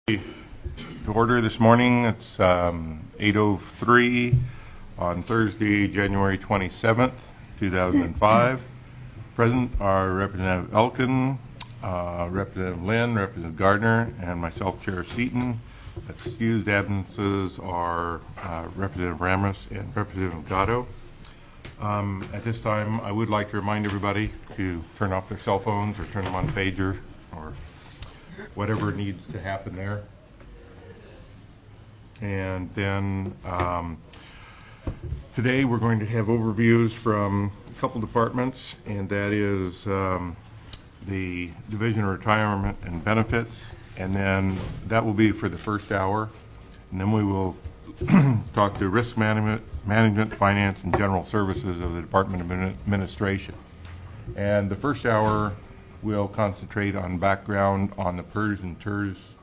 To order this morning. It's 8:03 on Thursday, January 27th, 2005. Present are Representative Elkin, Representative Lynn, Representative Gardner, and myself, Chair Seaton. Excused absences are Representative Ramos and Representative Gatto. At this time, I would like to remind everybody to turn off their cell phones or turn them on pager or whatever needs to happen there. And then today we're going to have overviews from a couple departments, and that is the Division of Retirement and Benefits, and then that will be for the first hour. And then we will talk to Risk Management, Finance, and General Services of the Department of Administration. And the first hour will concentrate on background on the PERS and TERS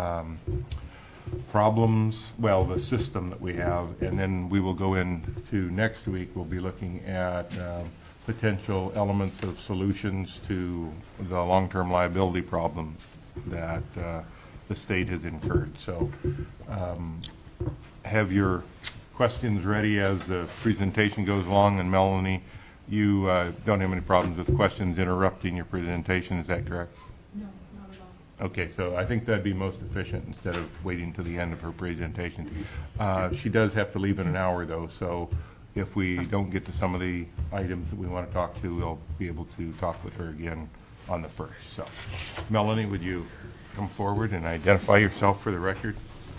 problems, well, the system that we have, and then we will go into next week. We'll be looking at potential elements of solutions to the long-term liability problems that the state has incurred. So have your questions ready as the presentation goes along, and Melanie, you don't have any problems with questions interrupting your presentation, is that correct? No, not at all. Okay, so I think that'd be most efficient instead of waiting to the end of her presentation. She does have to leave in an hour, though, so if we don't get to some of the items that we want to talk to, we'll be able to talk with her again on the first. So, Melanie, would you come forward and identify yourself for the record?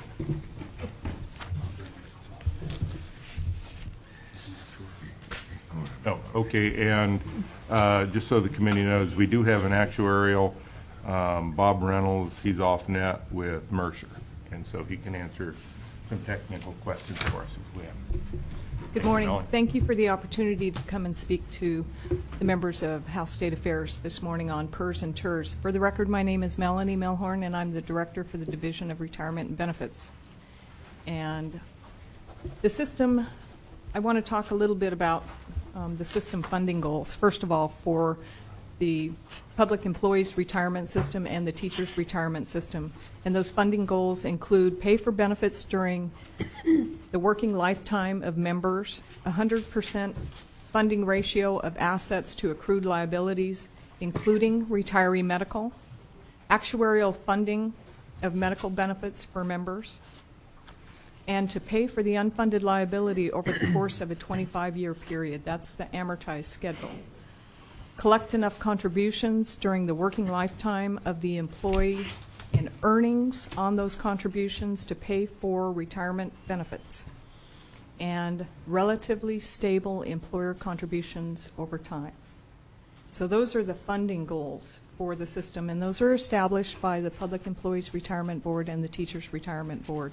Oh, okay, and just so the committee knows, we do have an actuarial, Bob Reynolds. He's off net with Mercer, and so he can answer some technical questions for us if we have. Good morning. Thank you for the opportunity to come and speak to the members of House State Affairs this morning on PERS and TERS. For the record, my name is Melanie Melhorn, and I'm the Director for the Division of Retirement and Benefits. And the system, I want to talk a little bit about the system funding goals. First of all, for the public employees retirement system and the teachers retirement system. And those funding goals include pay for benefits during the working lifetime of members, 100% funding ratio of assets to accrued liabilities, including retiree medical, actuarial funding of medical benefits for members, and to pay for the unfunded liability over the course of a 25-year period. That's the amortized schedule. Collect enough contributions during the working lifetime of the employee and earnings on those contributions to pay for retirement benefits. And relatively stable employer contributions over time. So those are the funding goals for the system, and those are established by the Public Employees Retirement Board and the Teachers Retirement Board.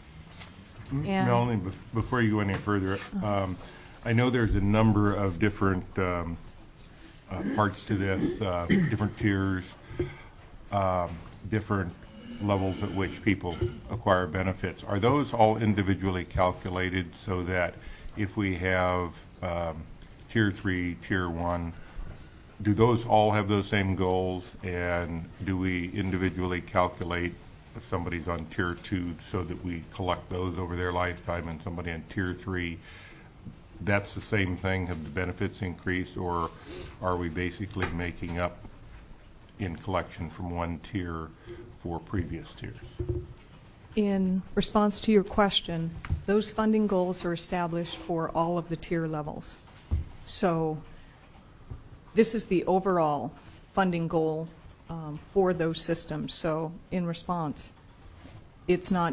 Melanie, before you go any further, I know there's a number of different parts to this, different tiers, different levels at which people acquire benefits. Are those all individually calculated so that if we have Tier 3, Tier 1, do those all have those same goals, and do we individually calculate if somebody's on Tier 2 so that we collect those over their lifetime, and somebody on Tier 3, that's the same thing? Have the benefits increased, or are we basically making up in collection from one tier for previous tiers? In response to your question, those funding goals are established for all of the tier levels. So this is the overall funding goal for those systems. So in response, it's not,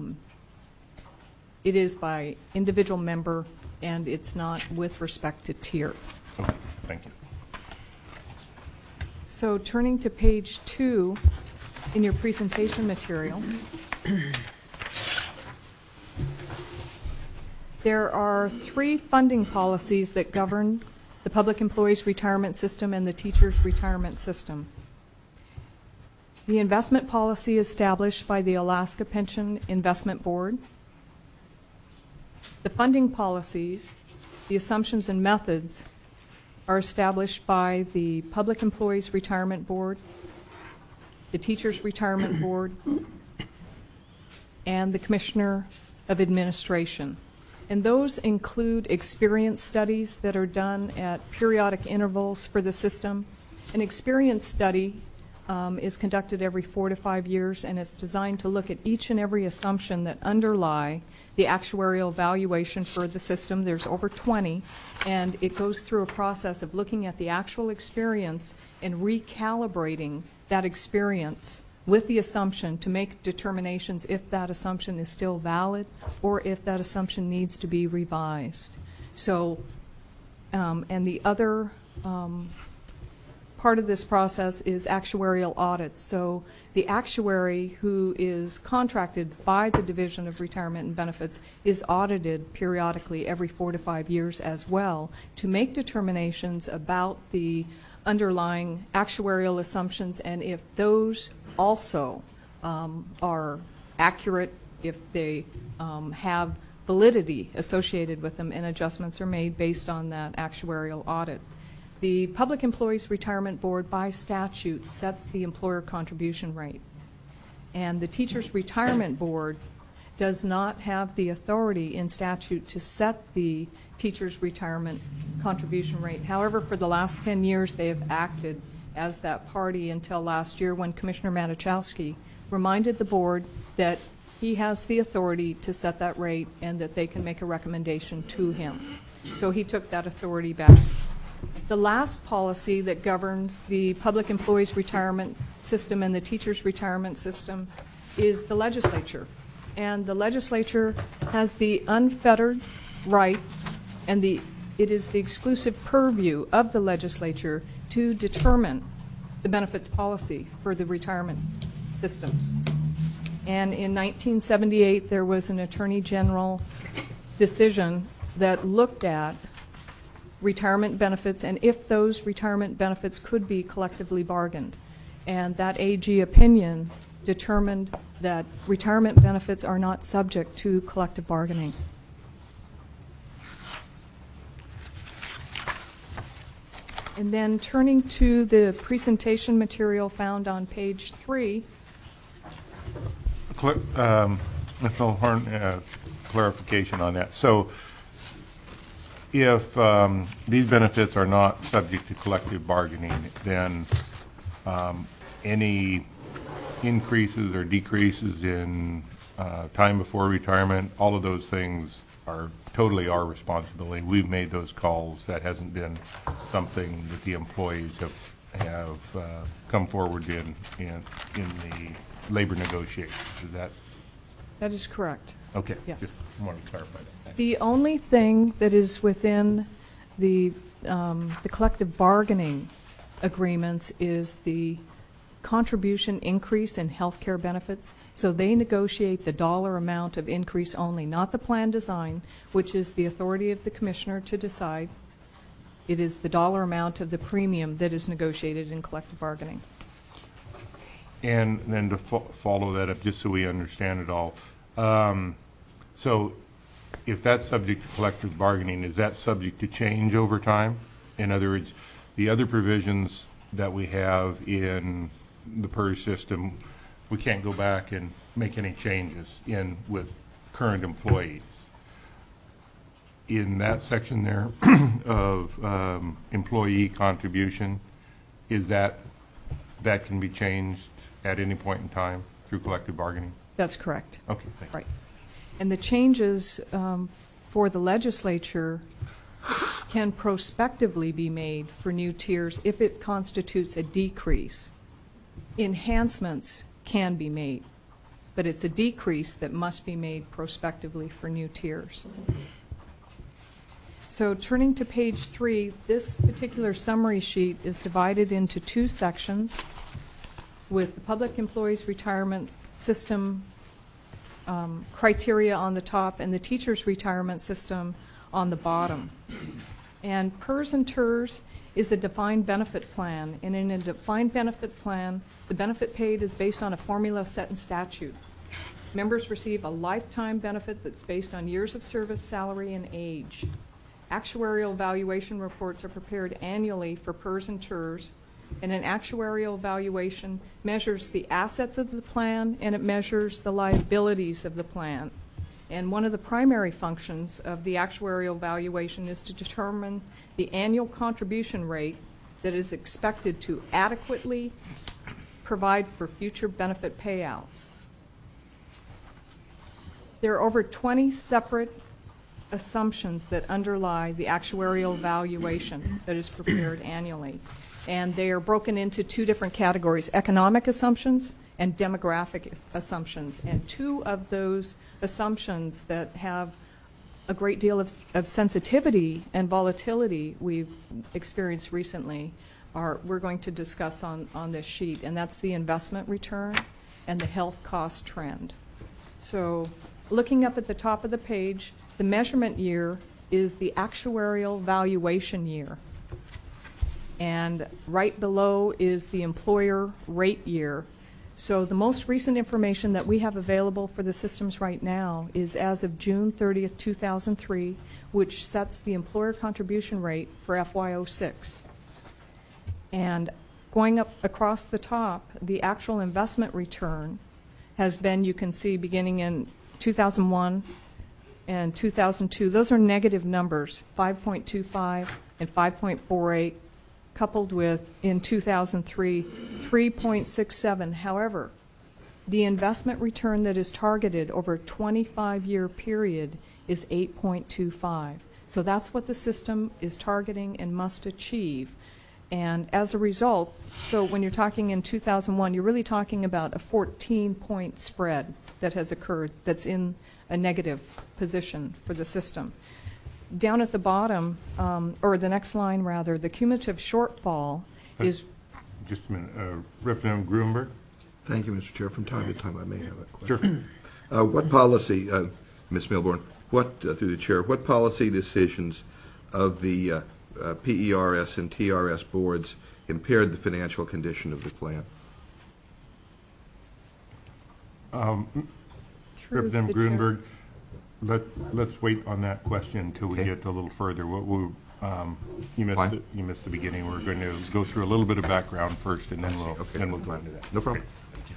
it is by individual member, and it's not with respect to tier. Okay, thank you. So turning to page 2 in your presentation material, there are 3 funding policies that govern the Public Employees Retirement System and the Teachers Retirement System. The investment policy established by the Alaska Pension Investment Board. The funding policies, the assumptions and methods, are established by the Public Employees Retirement Board, the Teachers Retirement Board, and the Commissioner of Administration. And those include experience studies that are done at periodic intervals for the system. An experience study is conducted every 4 to 5 years, and it's designed to look at each and every assumption that underlie the actuarial valuation for the system. There's over 20, and it goes through a process of looking at the actual experience and recalibrating that experience with the assumption to make determinations if that assumption is still valid or if that assumption needs to be revised. So, and the other part of this process is actuarial audits. So the actuary who is contracted by the Division of Retirement and Benefits is audited periodically every 4 to 5 years as well to make determinations about the underlying actuarial assumptions and if those also are accurate, if they have validity associated with them, and adjustments are made based on that actuarial audit. The Public Employees Retirement Board, by statute, sets the employer contribution rate. And the Teachers Retirement Board does not have the authority in statute to set the teachers' retirement contribution rate. However, for the last 10 years, they have acted as that party until last year when Commissioner Matuszewski reminded the board that he has the authority to set that rate and that they can make a recommendation to him. So he took that authority back. The last policy that governs the public employees retirement system and the teachers retirement system is the legislature. And the legislature has the unfettered right, and it is the exclusive purview of the legislature to determine the benefits policy for the retirement systems. And in 1978, there was an Attorney General decision that looked at retirement benefits and if those retirement benefits could be collectively bargained. And that AG opinion determined that retirement benefits are not subject to collective bargaining. And then turning to the presentation material found on page 3. Ms. Mulhern, clarification on that. So if these benefits are not subject to collective bargaining, then any increases or decreases in time before retirement, all of those things are totally our responsibility. We've made those calls. That hasn't been something that the employees have come forward in the labor negotiations. Is that? That is correct. Okay. Yeah. Just wanted to clarify that. The only thing that is within the collective bargaining agreements is the contribution increase in health care benefits. So they negotiate the dollar amount of increase only, not the plan design, which is the authority of the commissioner to decide. It is the dollar amount of the premium that is negotiated in collective bargaining. And then to follow that up, just so we understand it all, so if that's subject to collective bargaining, is that subject to change over time? In other words, the other provisions that we have in the PERS system, we can't go back and make any changes in with current employees. In that section there of employee contribution, is that can be changed at any point in time through collective bargaining? That's correct. Okay, thank you. Right. And the changes for the legislature can prospectively be made for new tiers if it constitutes a decrease. Enhancements can be made, but it's a decrease that must be made prospectively for new tiers. So turning to page 3, this particular summary sheet is divided into 2 sections with the public employees retirement system criteria on the top and the teachers retirement system on the bottom. And PERS and TERS is a defined benefit plan, and in a defined benefit plan, the benefit paid is based on a formula set in statute. Members receive a lifetime benefit that's based on years of service, salary, and age. Actuarial valuation reports are prepared annually for PERS and TERS, And an actuarial valuation measures the assets of the plan and it measures the liabilities of the plan. And one of the primary functions of the actuarial valuation is to determine the annual contribution rate that is expected to adequately provide for future benefit payouts. There are over 20 separate assumptions that underlie the actuarial valuation that is prepared annually. And they are broken into two different categories, economic assumptions and demographic assumptions. And two of those assumptions that have a great deal of sensitivity and volatility we've experienced recently we're going to discuss on this sheet, and that's the investment return and the health cost trend. So looking up at the top of the page, the measurement year is the actuarial valuation year. And right below is the employer rate year. So the most recent information that we have available for the systems right now is as of June 30th, 2003, which sets the employer contribution rate for FY06. And going up across the top, the actual investment return has been, you can see, beginning in 2001 and 2002. Those are negative numbers, 5.25 and 5.48. Coupled with, in 2003, 3.67. However, the investment return that is targeted over a 25-year period is 8.25. So that's what the system is targeting and must achieve. And as a result, so when you're talking in 2001, you're really talking about a 14-point spread that has occurred that's in a negative position for the system. Down at the bottom, or the next line rather, the cumulative shortfall is... Just a minute. Representative Gruenberg? Thank you, Mr. Chair. From time to time, I may have a question. Sure. What policy, Ms. Milborn, through the Chair, what policy decisions of the PERS and TRS boards impaired the financial condition of the plan? Representative Gruenberg, let's wait on that question until we get a little further. You missed the beginning. We're going to go through a little bit of background first, and then we'll go into that. No problem.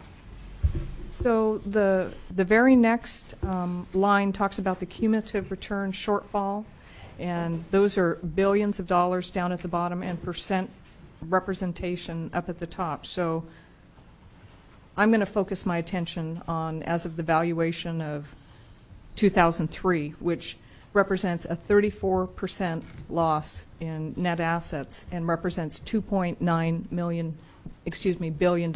So the very next line talks about the cumulative return shortfall, and those are billions of dollars down at the bottom and percent representation up at the top. So I'm going to focus my attention on, as of the valuation of 2003, which represents a 34% loss in net assets and represents $2.9 billion.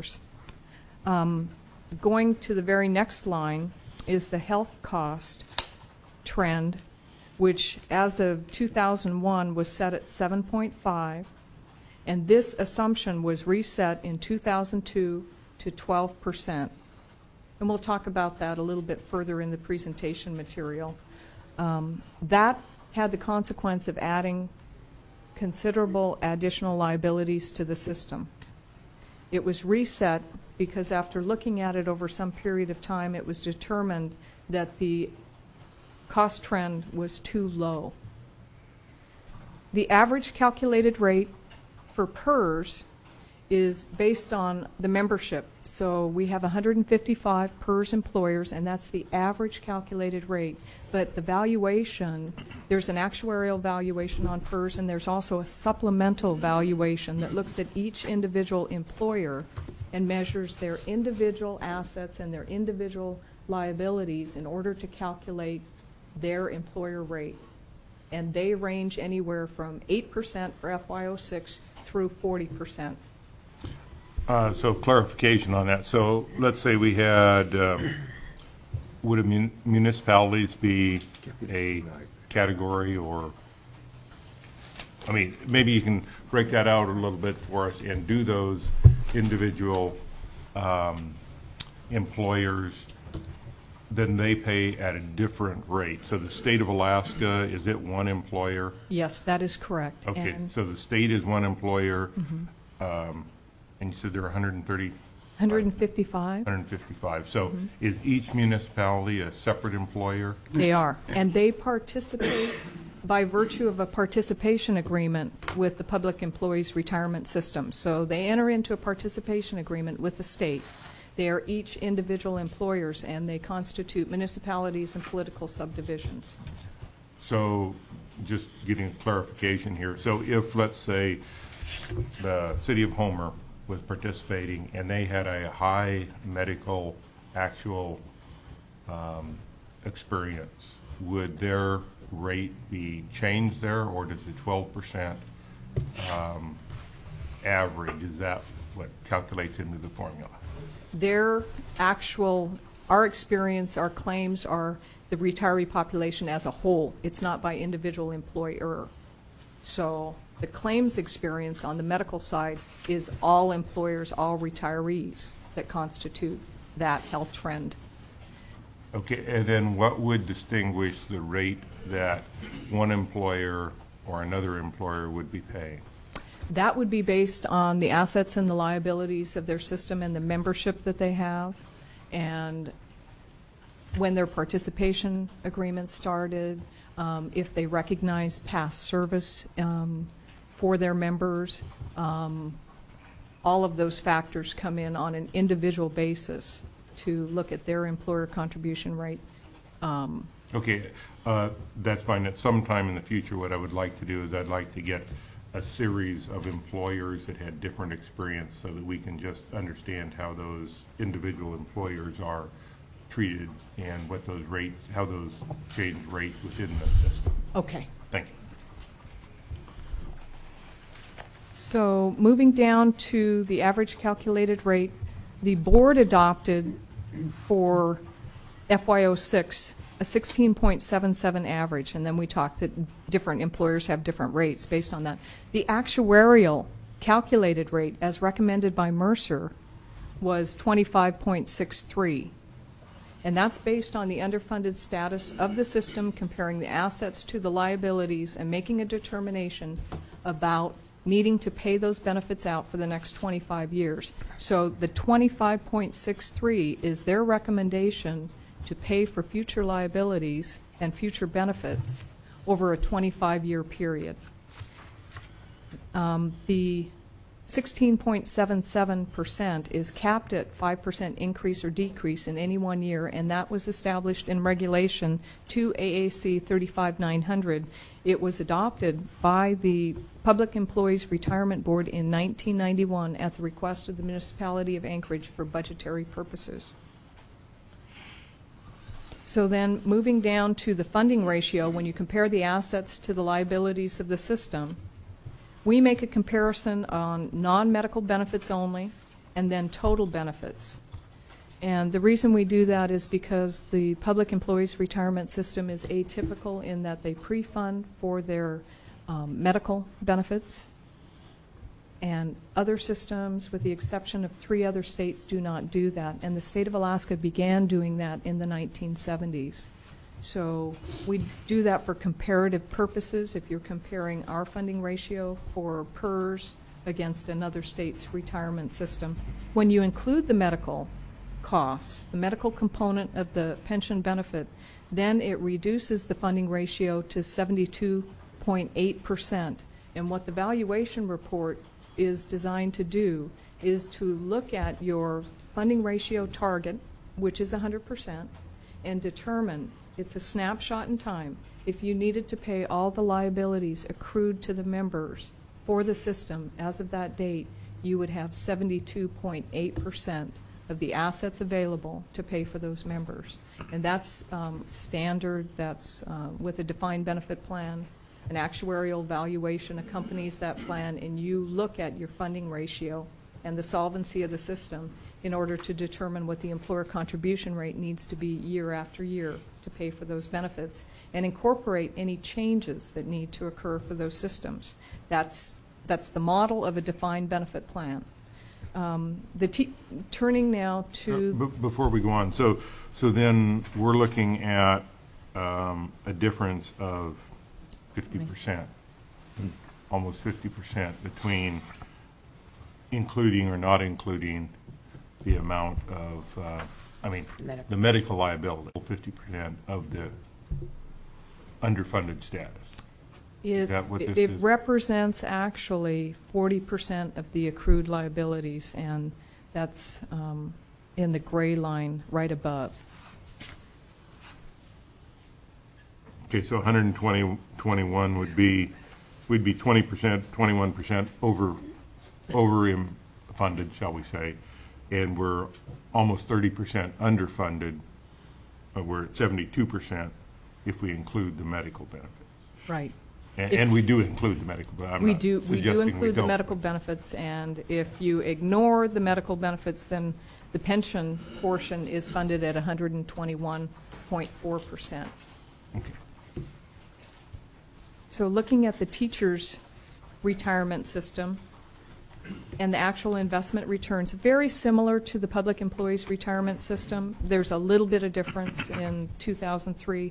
Going to the very next line is the health cost trend, which as of 2001 was set at 7.5, and this assumption was reset in 2002 to 12%. And we'll talk about that a little bit further in the presentation material. That had the consequence of adding considerable additional liabilities to the system. It was reset because after looking at it over some period of time, it was determined that the cost trend was too low. The average calculated rate for PERS is based on the membership. So we have 155 PERS employers, and that's the average calculated rate. But the valuation, there's an actuarial valuation on PERS, and there's also a supplemental valuation that looks at each individual employer and measures their individual assets and their individual liabilities in order to calculate their employer rate. And they range anywhere from 8% for FY06 through 40%. So clarification on that. So let's say we had, would municipalities be a category, or, I mean, maybe you can break that out a little bit for us, and do those individual employers, then they pay at a different rate. So the state of Alaska, is it one employer? Yes, that is correct. Okay, and so the state is one employer. And you said there are 130? 155. 155. So is each municipality a separate employer? They are. And they participate by virtue of a participation agreement with the Public Employees Retirement System. So they enter into a participation agreement with the state. They are each individual employers, and they constitute municipalities and political subdivisions. So just getting clarification here. So if, let's say, the city of Homer was participating and they had a high medical actual experience, would their rate be changed there, or does the 12% average, is that what calculates into the formula? Their actual, our experience, our claims are the retiree population as a whole. It's not by individual employer. So the claims experience on the medical side is all employers, all retirees that constitute that health trend. Okay, and then what would distinguish the rate that one employer or another employer would be paying? That would be based on the assets and the liabilities of their system and the membership that they have, and when their participation agreement started, if they recognize past service for their members. All of those factors come in on an individual basis to look at their employer contribution rate. Okay, that's fine. At some time in the future, what I would like to do is I'd like to get a series of employers that had different experience so that we can just understand how those individual employers are treated and what those rates, how those change rates within the system. Okay. Thank you. So moving down to the average calculated rate, the board adopted for FY06 a 16.77 average, and then we talked that different employers have different rates based on that. The actuarial calculated rate, as recommended by Mercer, was 25.63, and that's based on the underfunded status of the system, comparing the assets to the liabilities and making a determination about needing to pay those benefits out for the next 25 years. So the 25.63 is their recommendation to pay for future liabilities and future benefits over a 25-year period. The 16.77% is capped at 5% increase or decrease in any 1 year, and that was established in Regulation 2 AAC 35900. It was adopted by the Public Employees Retirement Board in 1991 at the request of the municipality of Anchorage for budgetary purposes. So then moving down to the funding ratio, when you compare the assets to the liabilities of the system, we make a comparison on non-medical benefits only and then total benefits. And the reason we do that is because the Public Employees Retirement System is atypical in that they pre-fund for their medical benefits, and other systems, with the exception of 3 other states, do not do that. And the state of Alaska began doing that in the 1970s. So we do that for comparative purposes if you're comparing our funding ratio for PERS against another state's retirement system. When you include the medical costs, the medical component of the pension benefit, then it reduces the funding ratio to 72.8%. And what the valuation report is designed to do is to look at your funding ratio target, which is 100%, and determine, it's a snapshot in time, if you needed to pay all the liabilities accrued to the members for the system as of that date, you would have 72.8% of the assets available to pay for those members. And that's standard. That's with a defined benefit plan. An actuarial valuation accompanies that plan, and you look at your funding ratio and the solvency of the system in order to determine what the employer contribution rate needs to be year after year to pay for those benefits, and incorporate any changes that need to occur for those systems. That's the model of a defined benefit plan. Turning now to... Before we go on, so then we're looking at a difference of 50%, almost 50% between including or not including the amount of, the medical liability, 50% of the underfunded status. It, that what this it is? represents actually 40% of the accrued liabilities, and that's in the gray line right above. Okay, so 121 would be, we'd be 20%, 21% over funded, shall we say, and we're almost 30% underfunded. We're at 72% if we include the medical benefits. Right. And we do include the medical, but I'm We not do suggesting we include the don't. medical benefits, and if you ignore the medical benefits, then the pension portion is funded at 121.4%. Okay. So looking at the teachers' retirement system and the actual investment returns, very similar to the public employees' retirement system. There's a little bit of difference in 2003,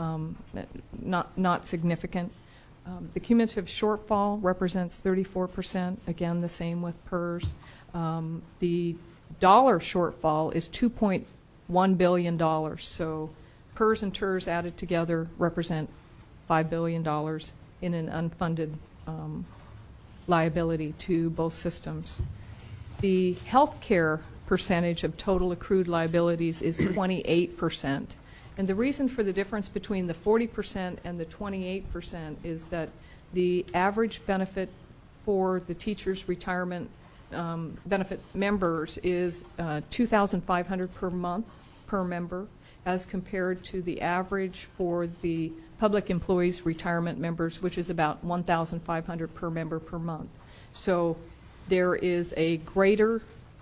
not significant. The cumulative shortfall represents 34%, again, the same with PERS. The dollar shortfall is $2.1 billion, so PERS and TERS added together represent $5 billion in an unfunded liability to both systems. The health care percentage of total accrued liabilities is 28%. And the reason for the difference between the 40% and the 28% is that the average benefit for the teachers' retirement benefit members is $2,500 per month per member, as compared to the average for the public employees' retirement members, which is about $1,500 per member per month. So there is a greater,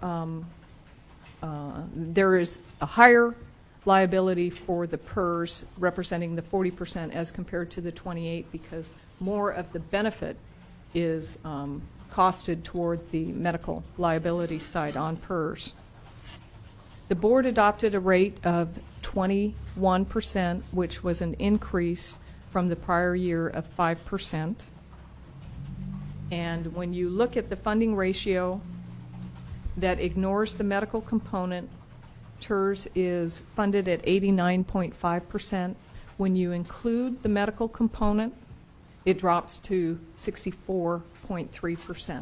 there is a higher liability for the PERS, representing the 40% as compared to the 28%, because more of the benefit is costed toward the medical liability side on PERS. The board adopted a rate of 21%, which was an increase from the prior year of 5%. And when you look at the funding ratio that ignores the medical component, TERS is funded at 89.5%. When you include the medical component, it drops to 64.3%.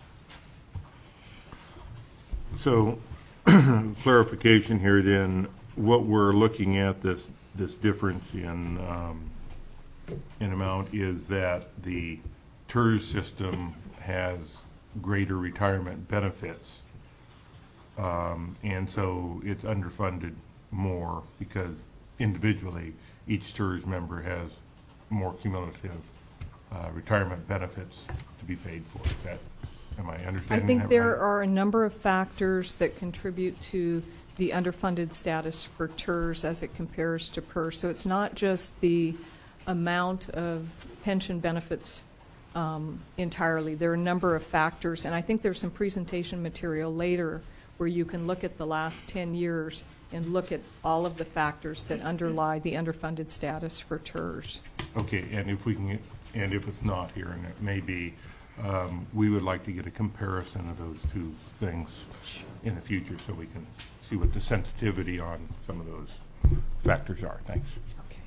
So clarification here then, what we're looking at, this difference in amount, is that the TERS system has greater retirement benefits, and so it's underfunded more because individually each TERS member has more cumulative retirement benefits to be paid for. Is that, am I understanding that right? I think there are a number of factors that contribute to the underfunded status for TERS as it compares to PERS. So it's not just the amount of pension benefits entirely. There are a number of factors, and I think there's some presentation material later where you can look at the last 10 years and look at all of the factors that underlie the underfunded status for TERS. Okay, and if we can, and if it's not here, and it may be, we would like to get a comparison of those two things in the future so we can see what the sensitivity on some of those factors are. Thanks. Okay.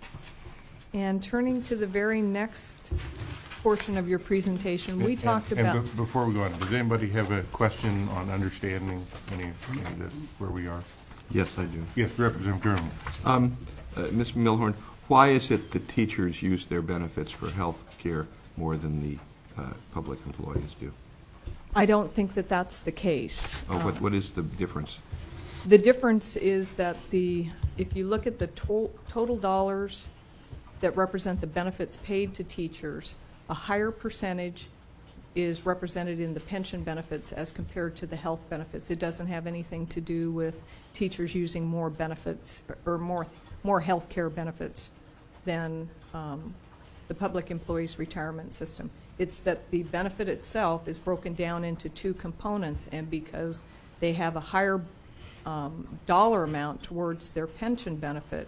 And turning to the very next portion of your presentation, we talked about... Before we go on, does anybody have a question on understanding any of this, where we are? Yes, I do. Yes, Representative Durham. Ms. Milhorn, why is it that teachers use their benefits for health care more than the public employees do? I don't think that that's the case. Oh, what is the difference? The difference is that if you look at the total dollars that represent the benefits paid to teachers, a higher percentage is represented in the pension benefits as compared to the health benefits. It doesn't have anything to do with teachers using more benefits or more health care benefits than the public employees retirement system. It's that the benefit itself is broken down into two components, and because they have a higher dollar amount towards their pension benefit,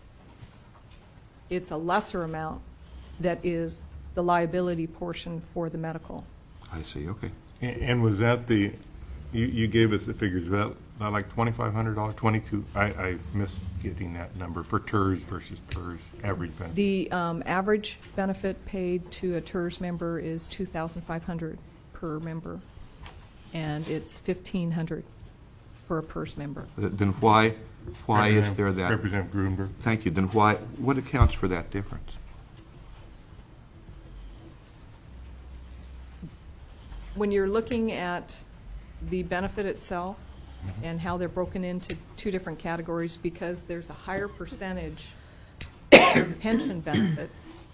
it's a lesser amount that is the liability portion for the medical. I see, okay. And was that you gave us the figures, like $2,500, 22. I missed getting that number for TERS versus PERS average benefit. The average benefit paid to a TERS member is $2,500 per member, and it's $1,500 for a PERS member. Then why is there that? Representative Gruenberg. Thank you. Then what accounts for that difference? When you're looking at the benefit itself and how they're broken into two different categories, because there's a higher percentage of pension benefit,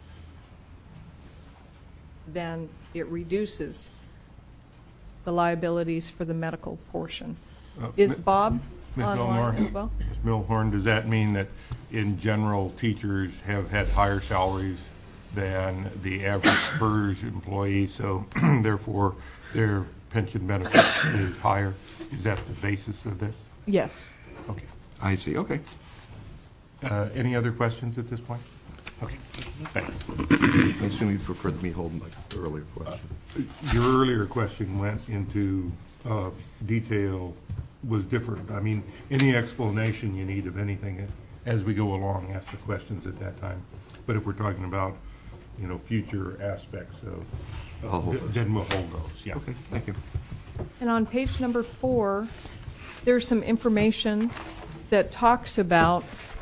then it reduces the liabilities for the medical portion. Is Bob Ms. online Milhorn, as well? Ms. Milhorn, does that mean that in general teachers have had higher salaries than the average PERS employee, so therefore their pension benefit is higher? Is that the basis of this? Yes. Okay. I see. Okay. Any other questions at this point? Okay. Thank you. I assume you preferred me holding my earlier question. Your earlier question went into detail, was different. I mean, any explanation you need of anything as we go along, ask the questions at that time. But if we're talking about, future aspects of, then we'll hold those. Yeah. Okay. Thank you. And on page number 4, there's some information that talks about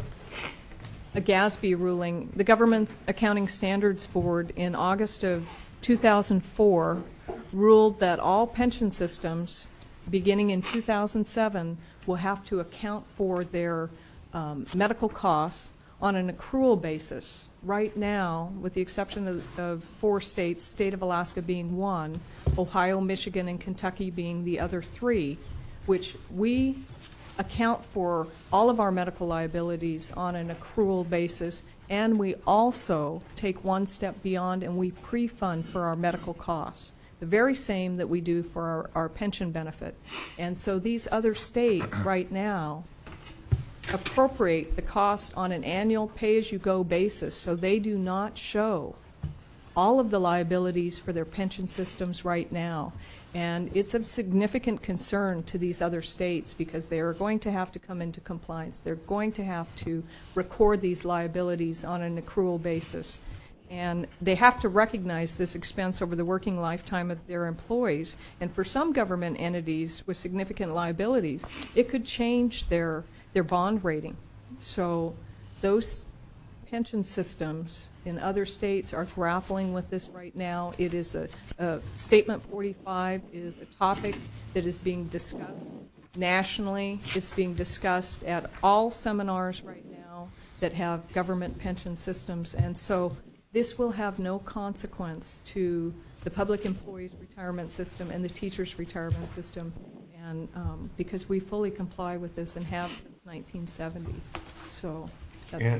a GASB ruling. The Government Accounting Standards Board in August of 2004 ruled that all pension systems beginning in 2007 will have to account for their medical costs on an accrual basis. Right now, with the exception of 4 states, state of Alaska being one, Ohio, Michigan, and Kentucky being the other 3, which we account for all of our medical liabilities on an accrual basis, and we also take one step beyond and we pre-fund for our medical costs, the very same that we do for our pension benefit. And so these other states right now appropriate the cost on an annual pay-as-you-go basis, so they do not show all of the liabilities for their pension systems right now. And it's of significant concern to these other states because they are going to have to come into compliance. They're going to have to record these liabilities on an accrual basis. And they have to recognize this expense over the working lifetime of their employees. And for some government entities with significant liabilities, it could change their bond rating. So those pension systems in other states are grappling with this right now. It is a Statement 45 is a topic that is being discussed nationally. It's being discussed at all seminars right now that have government pension systems. And so this will have no consequence to the public employees' retirement system and the teachers' retirement system, and because we fully comply with this and have since 1970. So that's...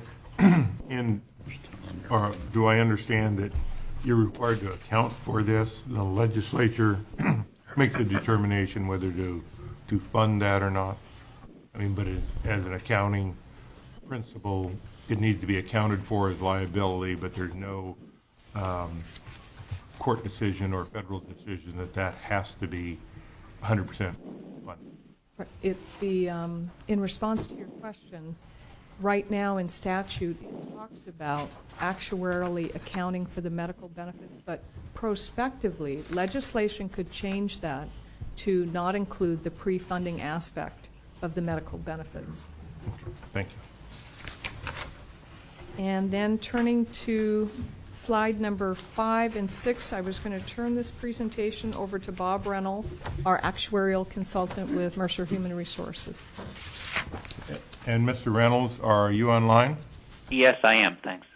Or do I understand that you're required to account for this? The legislature makes a determination whether to fund that or not. I mean, but as an accounting principle, it needs to be accounted for as liability, but there's no court decision or federal decision that has to be 100% funded. In response to your question, right now in statute, it talks about actuarially accounting for the medical benefits, but prospectively, legislation could change that to not include the pre-funding aspect of the medical benefits. Okay. Thank you. And then turning to slide number 5 and 6, I was going to turn this presentation over to Bob Reynolds, our actuarial consultant with Mercer Human Resources. And Mr. Reynolds, are you online? Yes, I am. Thanks.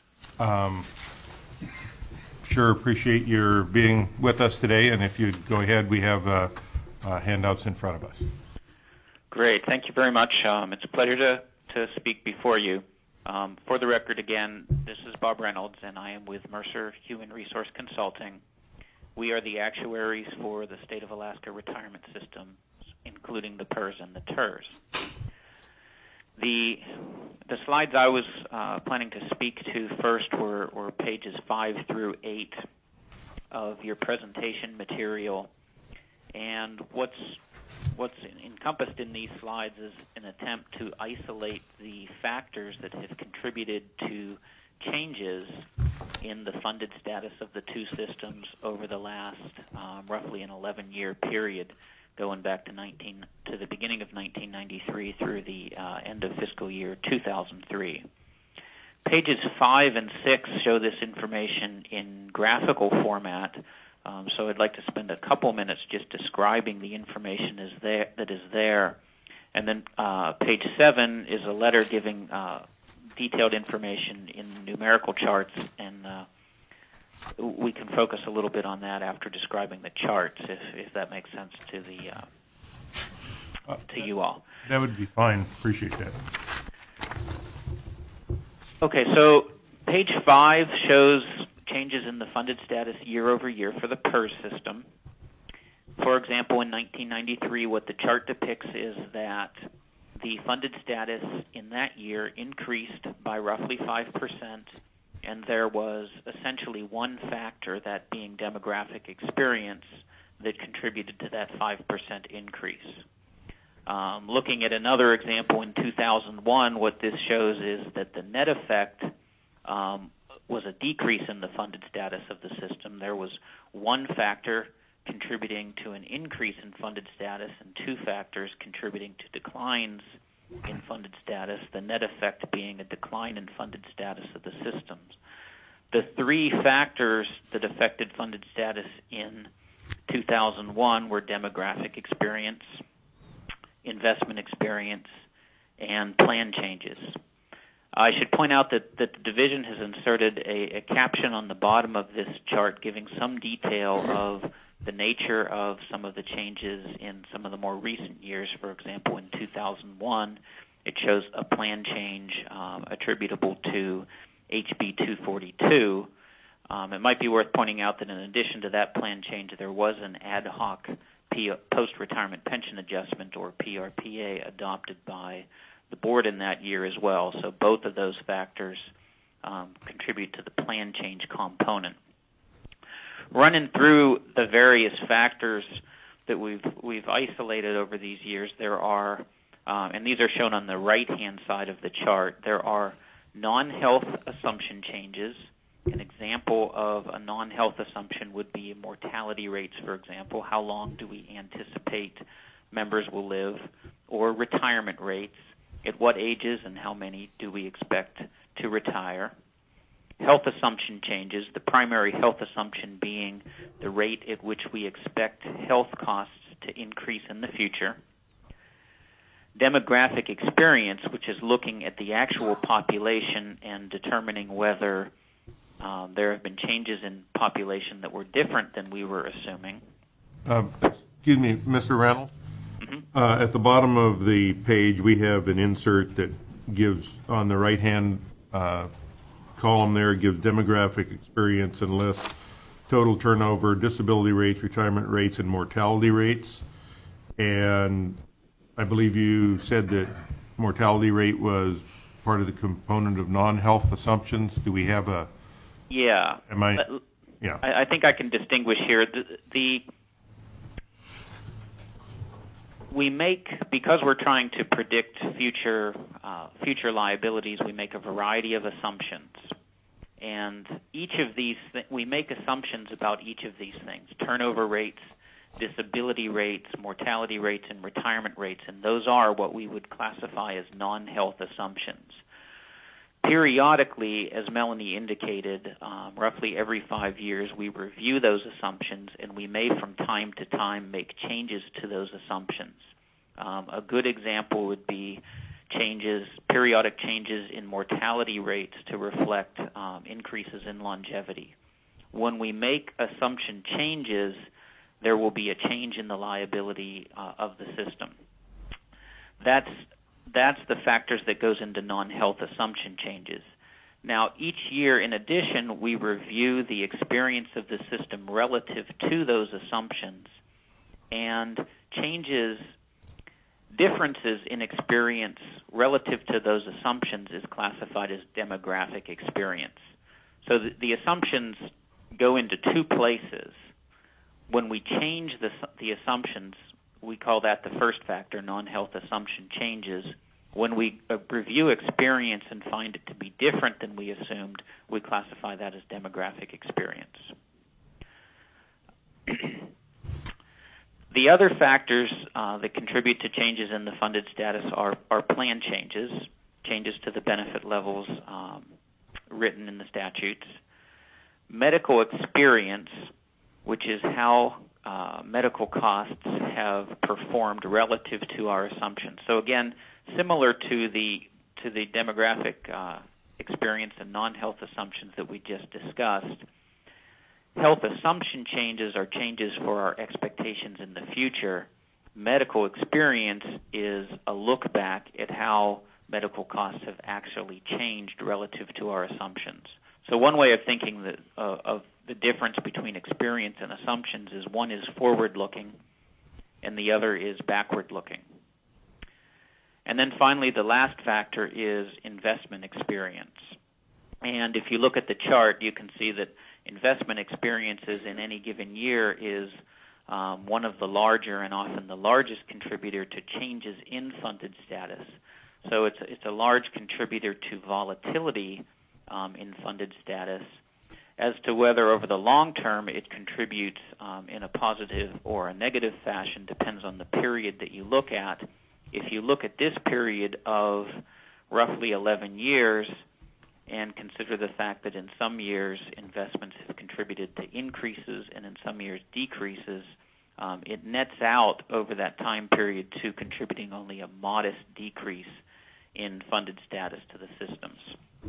Sure appreciate your being with us today, and if you'd go ahead, we have handouts in front of us. Great. Thank you very much. It's a pleasure to speak before you. For the record, again, this is Bob Reynolds, and I am with Mercer Human Resource Consulting. We are the actuaries for the state of Alaska retirement systems, including the PERS and the TERS. The slides I was planning to speak to first were pages 5 through 8 of your presentation material. And what's what's encompassed in these slides is an attempt to isolate the factors that have contributed to changes in the funded status of the two systems over the last roughly an 11-year period, going back to the beginning of 1993 through the end of fiscal year 2003. Pages 5 and 6 show this information in graphical format, so I'd like to spend a couple minutes just describing the information that is there. And then page 7 is a letter giving detailed information in numerical charts, and we can focus a little bit on that after describing the charts, if that makes sense to you all. That would be fine. Appreciate that. Okay, so page 5 shows changes in the funded status year over year for the PERS system. For example, in 1993, what the chart depicts is that the funded status in that year increased by roughly 5%, and there was essentially one factor, that being demographic experience, that contributed to that 5% increase. Looking at another example in 2001, what this shows is that the net effect was a decrease in the funded status of the system. There was one factor contributing to an increase in funded status and two factors contributing to declines in funded status, the net effect being a decline in funded status of the systems. The three factors that affected funded status in 2001 were demographic experience, investment experience, and plan changes. I should point out that the division has inserted a caption on the bottom of this chart giving some detail of the nature of some of the changes in some of the more recent years. For example, in 2001, it shows a plan change attributable to HB 242. It might be worth pointing out that in addition to that plan change, there was an ad hoc post-retirement pension adjustment, or PRPA, adopted by the board in that year as well. So both of those factors contribute to the plan change component. Running through the various factors that we've isolated over these years, there are, and these are shown on the right-hand side of the chart, there are non-health assumption changes. An example of a non-health assumption would be mortality rates, for example. How long do we anticipate members will live? Or retirement rates. At what ages and how many do we expect to retire? Health assumption changes, the primary health assumption being the rate at which we expect health costs to increase in the future. Demographic experience, which is looking at the actual population and determining whether there have been changes in population that were different than we were assuming. Excuse me, Mr. Reynolds? Mm-hmm. At the bottom of the page, we have an insert that gives, on the right-hand column there, gives demographic experience and lists total turnover, disability rates, retirement rates, and mortality rates. And I believe you said that mortality rate was part of the component of non-health assumptions. Do we have a... Yeah. Yeah. I think I can distinguish here. We make, because we're trying to predict future liabilities, we make a variety of assumptions. And each of these, we make assumptions about each of these things: turnover rates, disability rates, mortality rates, and retirement rates. And those are what we would classify as non-health assumptions. Periodically, as Melanie indicated, roughly every 5 years, we review those assumptions, and we may from time to time make changes to those assumptions. A good example would be periodic changes in mortality rates to reflect increases in longevity. When we make assumption changes, there will be a change in the liability of the system. That's the factors that goes into non-health assumption changes. Now, each year, in addition, we review the experience of the system relative to those assumptions, and differences in experience relative to those assumptions is classified as demographic experience. So the assumptions go into two places. When we change the assumptions, we call that the first factor, non-health assumption changes. When we review experience and find it to be different than we assumed, we classify that as demographic experience. The other factors that contribute to changes in the funded status are plan changes, changes to the benefit levels written in the statutes, medical experience, which is how medical costs have performed relative to our assumptions. So again, similar to the demographic experience and non-health assumptions that we just discussed, health assumption changes are changes for our expectations in the future. Medical experience is a look back at how medical costs have actually changed relative to our assumptions. So one way of thinking of the difference between experience and assumptions is one is forward-looking and the other is backward-looking. And then finally, the last factor is investment experience. And if you look at the chart, you can see that investment experiences in any given year is one of the larger and often the largest contributor to changes in funded status. So it's a large contributor to volatility in funded status. As to whether over the long term it contributes in a positive or a negative fashion depends on the period that you look at. If you look at this period of roughly 11 years and consider the fact that in some years investments have contributed to increases and in some years decreases, it nets out over that time period to contributing only a modest decrease in funded status to the systems.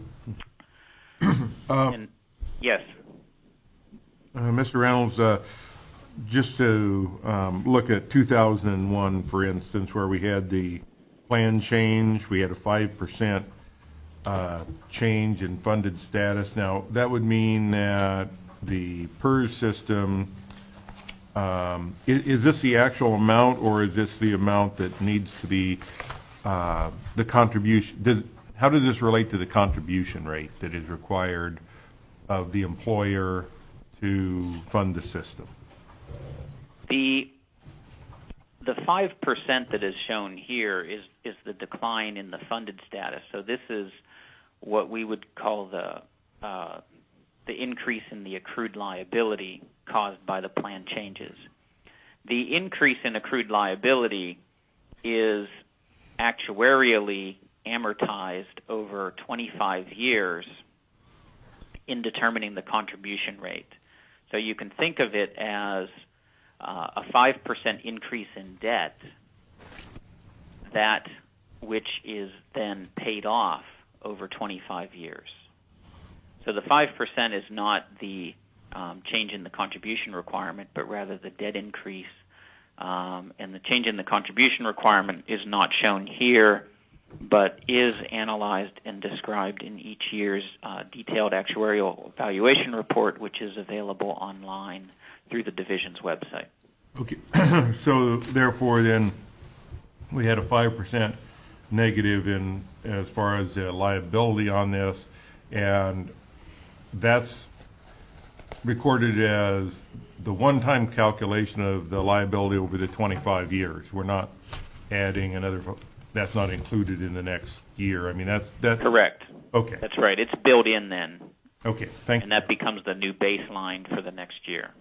Yes. Mr. Reynolds, just to look at 2001, for instance, where we had the plan change, we had a 5% change in funded status. Now, that would mean that the PERS system, is this the actual amount, or is this the amount that needs to be the contribution? How does this relate to the contribution rate that is required of the employer to fund the system? The 5% that is shown here is the decline in the funded status. So this is what we would call the increase in the accrued liability caused by the plan changes. The increase in accrued liability is actuarially amortized over 25 years in determining the contribution rate. So you can think of it as a 5% increase in debt, that which is then paid off over 25 years. So the 5% is not the change in the contribution requirement, but rather the debt increase. And the change in the contribution requirement is not shown here, but is analyzed and described in each year's detailed actuarial valuation report, which is available online through the division's website. Okay. So therefore, then, we had a 5% negative in as far as the liability on this, and that's recorded as the one-time calculation of the liability over the 25 years. We're not adding another. That's not included in the next year. I mean, that's correct. Okay. That's right. It's built in then. Okay. Thank you. And that becomes the new baseline for the next year.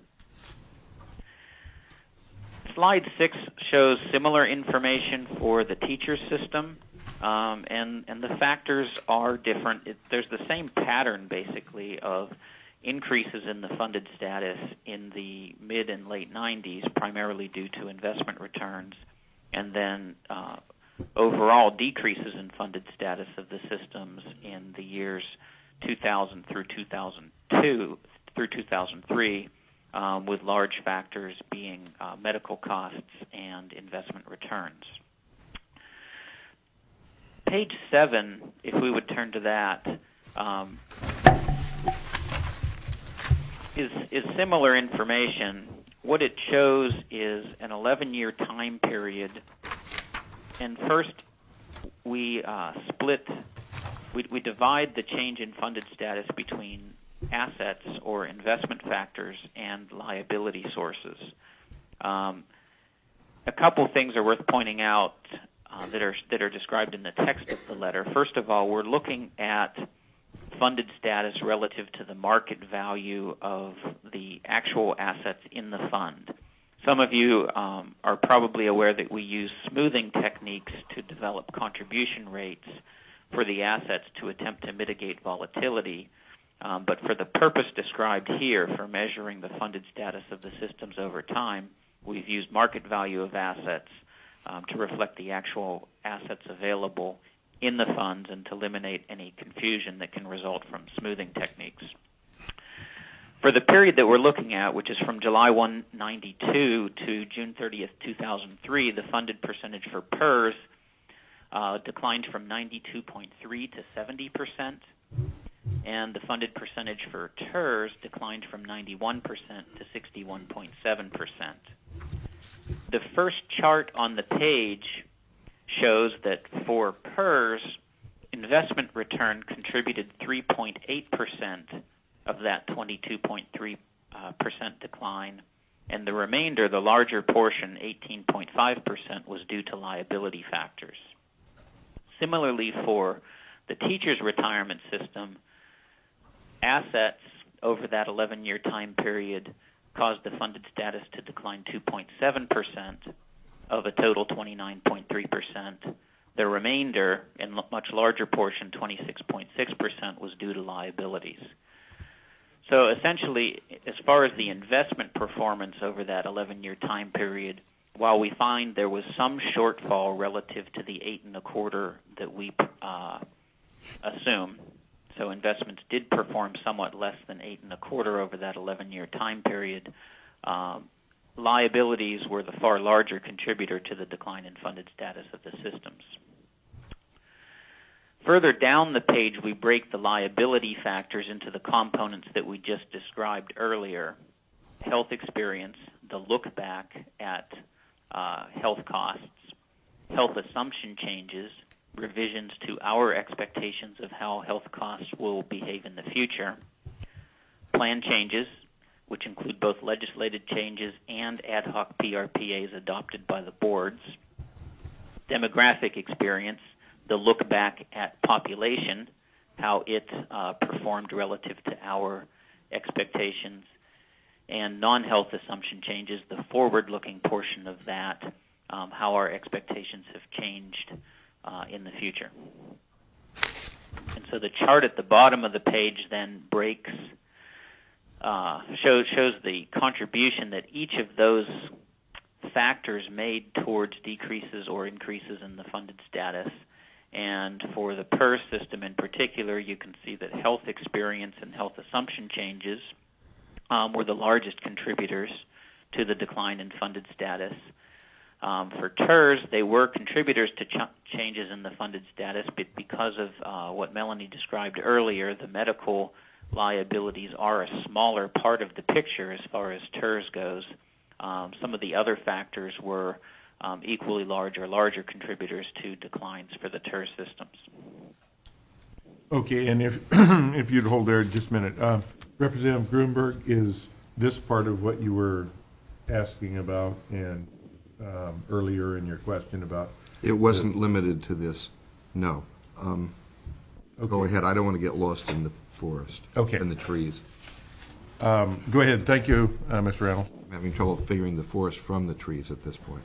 Slide 6 shows similar information for the teacher system, and the factors are different. There's the same pattern, basically, of increases in the funded status in the mid and late 90s, primarily due to investment returns, and then overall decreases in funded status of the systems in the years 2000 through 2003, with large factors being medical costs and investment returns. Page 7, if we would turn to that, is similar information. What it shows is an 11-year time period, and first we divide the change in funded status between assets or investment factors and liability sources. A couple things are worth pointing out that are described in the text of the letter. First of all, we're looking at funded status relative to the market value of the actual assets in the fund. Some of you are probably aware that we use smoothing techniques to develop contribution rates for the assets to attempt to mitigate volatility. But for the purpose described here, for measuring the funded status of the systems over time, we've used market value of assets to reflect the actual assets available in the funds and to eliminate any confusion that can result from smoothing techniques. For the period that we're looking at, which is from July 1, 1992 to June 30th, 2003, the funded percentage for PERS declined from 92.3 to 70%, and the funded percentage for TERS declined from 91% to 61.7%. The first chart on the page shows that for PERS, investment return contributed 3.8% of that 22.3% decline, and the remainder, the larger portion, 18.5%, was due to liability factors. Similarly, for the teacher's retirement system, assets over that 11-year time period caused the funded status to decline 2.7% of a total 29.3%. The remainder, and much larger portion, 26.6%, was due to liabilities. So essentially, as far as the investment performance over that 11-year time period, while we find there was some shortfall relative to the 8.25% that we assume, so investments did perform somewhat less than 8.25% over that 11-year time period, liabilities were the far larger contributor to the decline in funded status of the systems. Further down the page, we break the liability factors into the components that we just described earlier: health experience, the look back at health costs, health assumption changes, revisions to our expectations of how health costs will behave in the future, plan changes, which include both legislated changes and ad hoc PRPAs adopted by the boards, demographic experience, the look back at population, how it performed relative to our expectations, and non-health assumption changes, the forward-looking portion of that, how our expectations have changed in the future. And so the chart at the bottom of the page then breaks, shows the contribution that each of those factors made towards decreases or increases in the funded status. And for the PERS system in particular, you can see that health experience and health assumption changes were the largest contributors to the decline in funded status. For TERS, they were contributors to changes in the funded status, but because of what Melanie described earlier, the medical liabilities are a smaller part of the picture as far as TERS goes. Some of the other factors were equally large or larger contributors to declines for the TERS systems. Okay, and if you'd hold there just a minute. Representative Gruenberg, is this part of what you were asking about and earlier in your question about? It wasn't limited to this, no. Okay. Go ahead. I don't want to get lost in the forest, in the trees. Go ahead. Thank you, Mr. Reynolds. I'm having trouble figuring the forest from the trees at this point.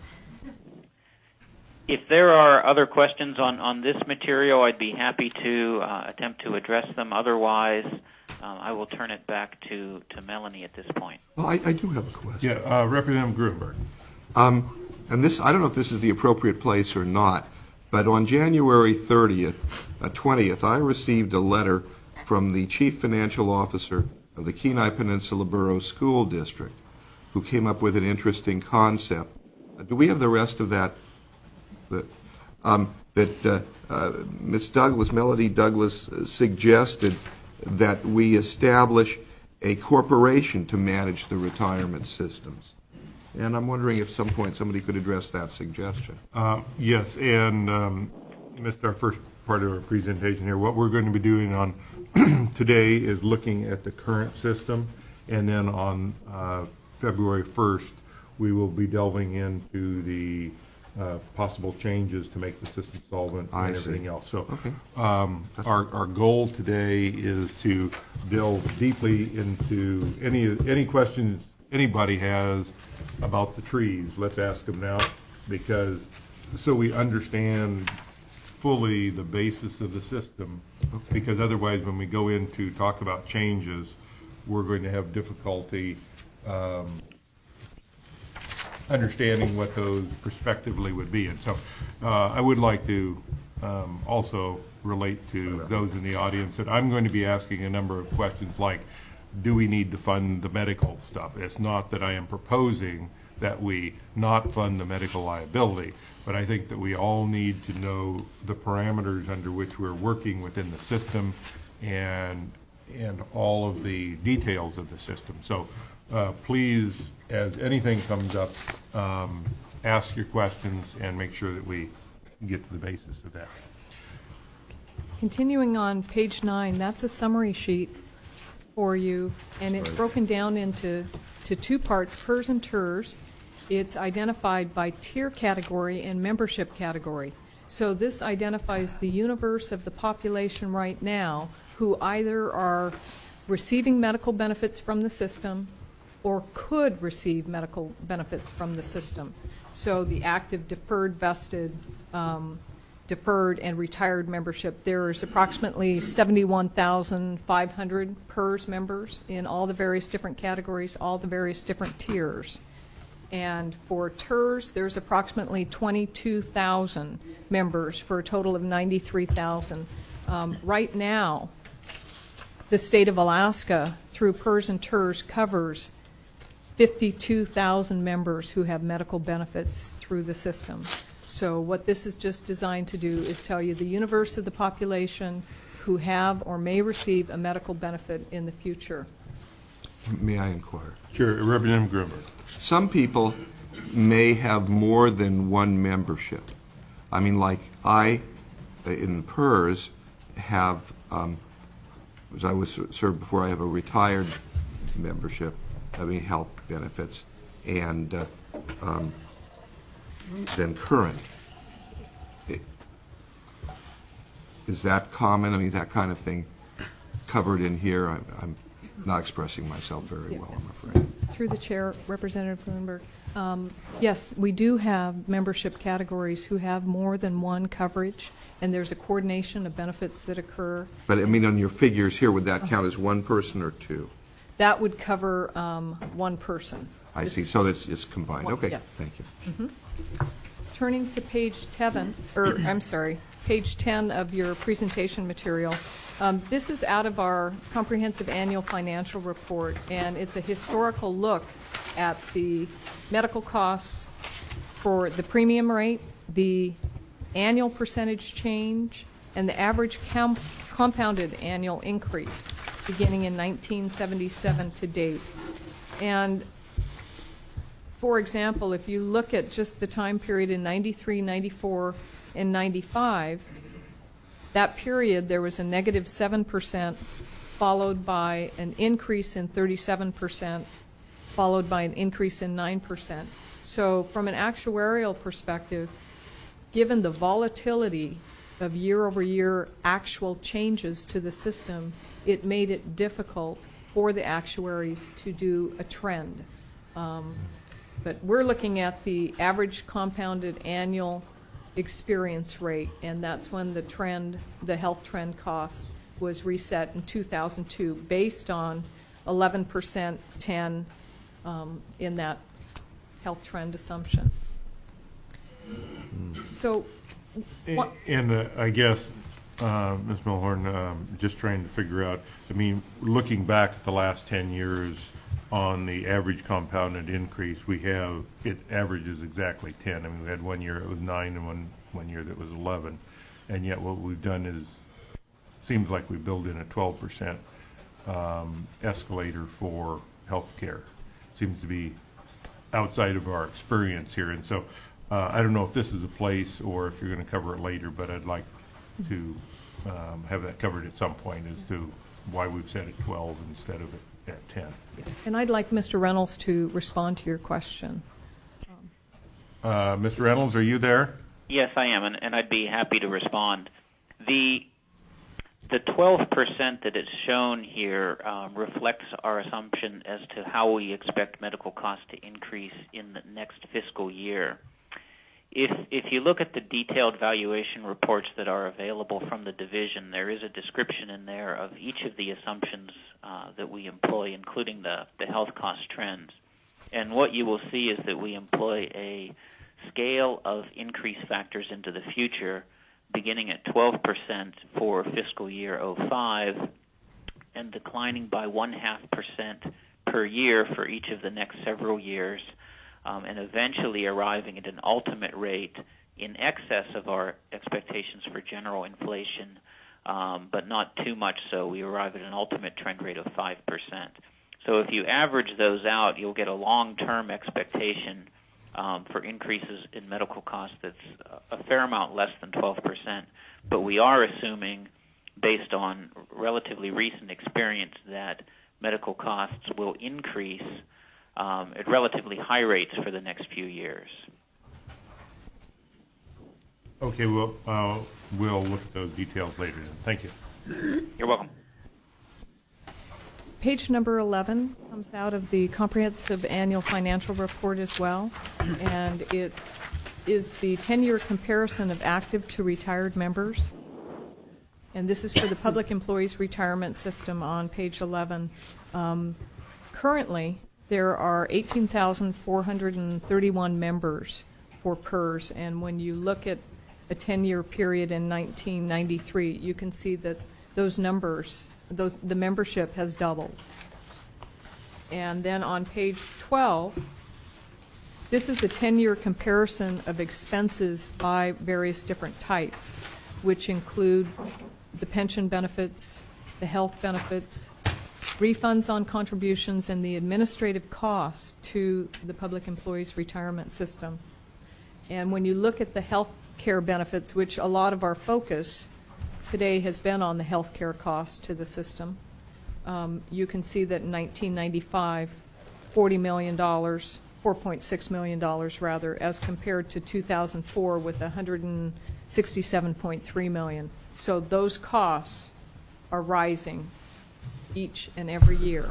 If there are other questions on this material, I'd be happy to attempt to address them. Otherwise, I will turn it back to Melanie at this point. Well, I do have a question. Yeah, Representative Gruenberg. And this, I don't know if this is the appropriate place or not, but on January 20th, I received a letter from the Chief Financial Officer of the Kenai Peninsula Borough School District, who came up with an interesting concept. Do we have the rest of that? Ms. Douglas, Melody Douglas, suggested that we establish a corporation to manage the retirement systems. And I'm wondering if at some point somebody could address that suggestion. Yes, and missed our first part of our presentation here. What we're going to be doing on today is looking at the current system, and then on February 1st, we will be delving into the possible changes to make the system solvent I and see. everything else. So Okay. our goal today is to delve deeply into any questions anybody has about the trees. Let's ask them now, because so we understand fully the basis of the system, because otherwise when we go in to talk about changes, we're going to have difficulty understanding what those prospectively would be. And so I would like to also relate to those in the audience that I'm going to be asking a number of questions like, do we need to fund the medical stuff? It's not that I am proposing that we not fund the medical liability, but I think that we all need to know the parameters under which we're working within the system and all of the details of the system. So please, as anything comes up, ask your questions and make sure that we get to the basis of that. Continuing on page 9, that's a summary sheet for you, and it's broken down into two parts, PERS and TERS. It's identified by tier category and membership category. So this identifies the universe of the population right now who either are receiving medical benefits from the system or could receive medical benefits from the system. So the active, deferred, vested, deferred, and retired membership, there's approximately 71,500 PERS members in all the various different categories, all the various different tiers. And for TERS, there's approximately 22,000 members for a total of 93,000. Right now, the state of Alaska, through PERS and TERS, covers 52,000 members who have medical benefits through the system. So what this is just designed to do is tell you the universe of the population who have or may receive a medical benefit in the future. May I inquire? Sure, Representative Grimmer. Some people may have more than one membership. I mean, like I, in PERS, have, as I was served before, I have a retired membership, having health benefits, and then current. Is that common? I mean, that kind of thing covered in here? I'm not expressing myself very well, I'm afraid. Through the chair, Representative Bloomberg. Yes, we do have membership categories who have more than one coverage, and there's a coordination of benefits that occur. But I mean, on your figures here, would that count as one person or two? That would cover one person. I see. So it's combined. Okay. Yes. Thank you. Mm-hmm. Turning to page 10, page 10 of your presentation material. This is out of our comprehensive annual financial report, and it's a historical look at the medical costs for the premium rate, the annual percentage change, and the average compounded annual increase beginning in 1977 to date. And for example, if you look at just the time period in 93, 94, and 95, that period there was a negative 7%, followed by an increase in 37%, followed by an increase in 9%. So from an actuarial perspective, given the volatility of year-over-year actual changes to the system, it made it difficult for the actuaries to do a trend. But we're looking at the average compounded annual experience rate, and that's when the trend, the health trend cost, was reset in 2002 based on 11%, 10 in that health trend assumption. So, and I guess, Ms. Milhorn, just trying to figure out, I mean, looking back at the last 10 years on the average compounded increase, we have, it averages exactly 10. I mean, we had 1 year it was 9 and one year that was 11. And yet what we've done is, seems like we build in a 12% escalator for health care. Seems to be outside of our experience here. And so I don't know if this is a place or if you're going to cover it later, but I'd like to have that covered at some point as to why we've set it 12 instead of at 10. and I'd like Mr. Reynolds to respond to your question. Mr. Reynolds, are you there? Yes, I am, and I'd be happy to respond. The 12% that is shown here reflects our assumption as to how we expect medical costs to increase in the next fiscal year. If you look at the detailed valuation reports that are available from the division, there is a description in there of each of the assumptions that we employ, including the health cost trends. And what you will see is that we employ a scale of increase factors into the future, beginning at 12% for fiscal year 05 and declining by 0.5% per year for each of the next several years, and eventually arriving at an ultimate rate in excess of our expectations for general inflation, but not too much so. We arrive at an ultimate trend rate of 5%. So if you average those out, you'll get a long-term expectation for increases in medical costs that's a fair amount less than 12%. But we are assuming, based on relatively recent experience, that medical costs will increase at relatively high rates for the next few years. Okay, we'll look at those details later. Thank you. You're welcome. Page number 11 comes out of the comprehensive annual financial report as well, and it is the 10-year comparison of active to retired members. And this is for the public employees retirement system on page 11. Currently, there are 18,431 members for PERS, and when you look at a 10-year period in 1993, you can see that those numbers, the membership has doubled. And then on page 12, this is a 10-year comparison of expenses by various different types, which include the pension benefits, the health benefits, refunds on contributions, and the administrative costs to the public employees retirement system. And when you look at the health care benefits, which a lot of our focus today has been on the health care costs to the system, you can see that in 1995, $40 million, $4.6 million rather, as compared to 2004 with $167.3 million. So those costs are rising each and every year.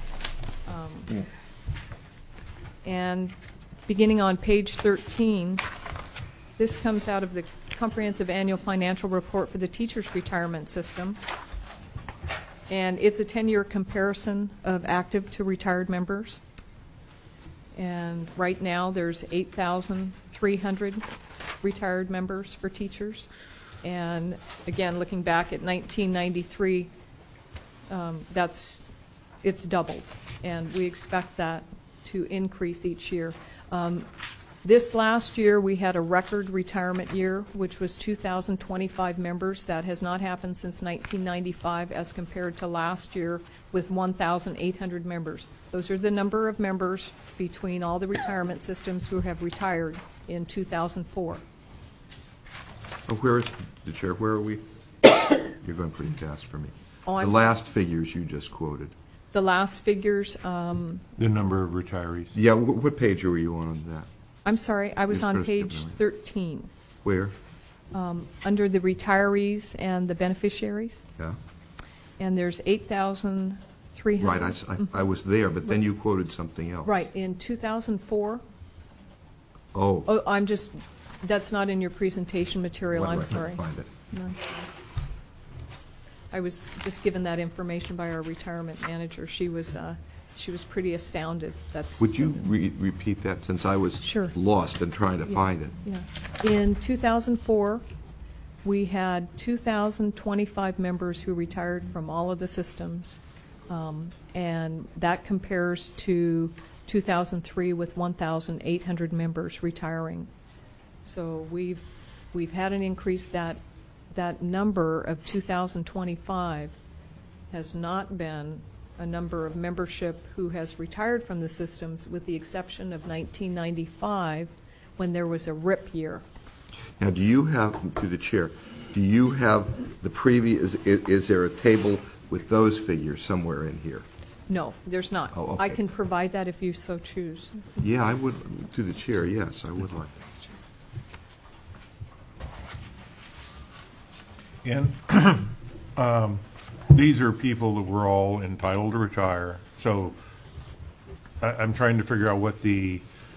And beginning on page 13, this comes out of the comprehensive annual financial report for the teachers' retirement system. And it's a 10-year comparison of active to retired members. And right now there's 8,300 retired members for teachers. And again, looking back at 1993, it's doubled, and we expect that to increase each year. This last year, we had a record retirement year, which was 2,025 members. That has not happened since 1995, as compared to last year with 1,800 members. Those are the number of members between all the retirement systems who have retired in 2004. Oh, where is the chair? Where are we? You're going pretty fast for me. Oh, the last figures you just quoted. The last figures. The number of retirees. Yeah, what page were you on that? I'm sorry, I was on page 13. Where? Under the retirees and the beneficiaries. Yeah. And there's 8,300. Right, I was there, but then you quoted something else. Right, in 2004. Oh. That's not in your presentation material, I'm sorry. Find it. No. I was just given that information by our retirement manager. She was pretty astounded. Would you repeat that, since I was lost in trying to find it? Yeah. In 2004, we had 2,025 members who retired from all of the systems, and that compares to 2003 with 1,800 members retiring. So we've had an increase. That number of 2,025 has not been a number of membership who has retired from the systems, with the exception of 1995 when there was a RIP year. Now, do you have, through the chair, do you have the previous, is there a table with those figures somewhere in here? No, there's not. Oh, okay. I can provide that if you so choose. Yeah, I would, to the chair, yes, I would like that. And these are people that were all entitled to retire. So I'm trying to figure out what the,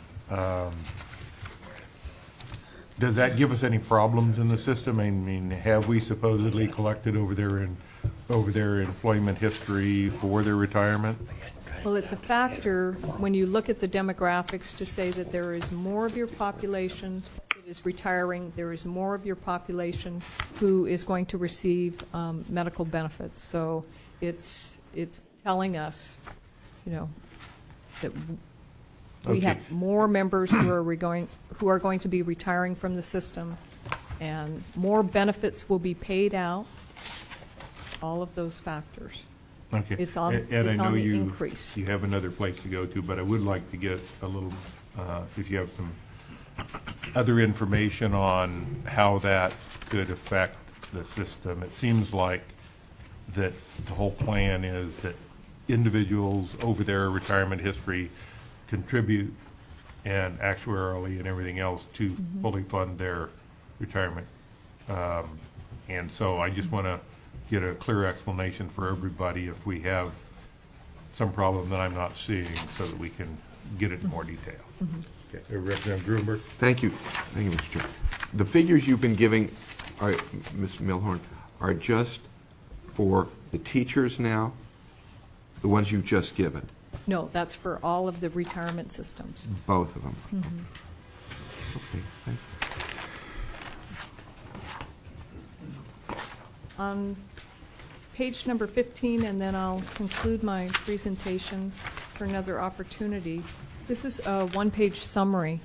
does that give us any problems in the system? I mean, have we supposedly collected over their employment history for their retirement? Well, it's a factor when you look at the demographics to say that there is more of your population that is retiring, there is more of your population who is going to receive medical benefits. So it's telling us, that we Okay. have more members who are going to be retiring from the system, and more benefits will be paid out. All of those factors. Okay. It's on- And it's I know on the you increase. You have another place to go to, but I would like to get a little, if you have some other information on how that could affect the system. It seems like that the whole plan is that individuals over their retirement history contribute and actuarially and everything else to fully fund their retirement. And so I just want to get a clear explanation for everybody if we have some problem that I'm not seeing so that we can get it in more detail. Okay. Representative Gruenberg? Thank you. Thank you, Mr. Chair. The figures you've been giving, Ms. Milhorn, are just for the teachers now, the ones you've just given? No, that's for all of the retirement systems. Both of them? Okay, thank you. On page number 15, and then I'll conclude my presentation for another opportunity. This is a one-page summary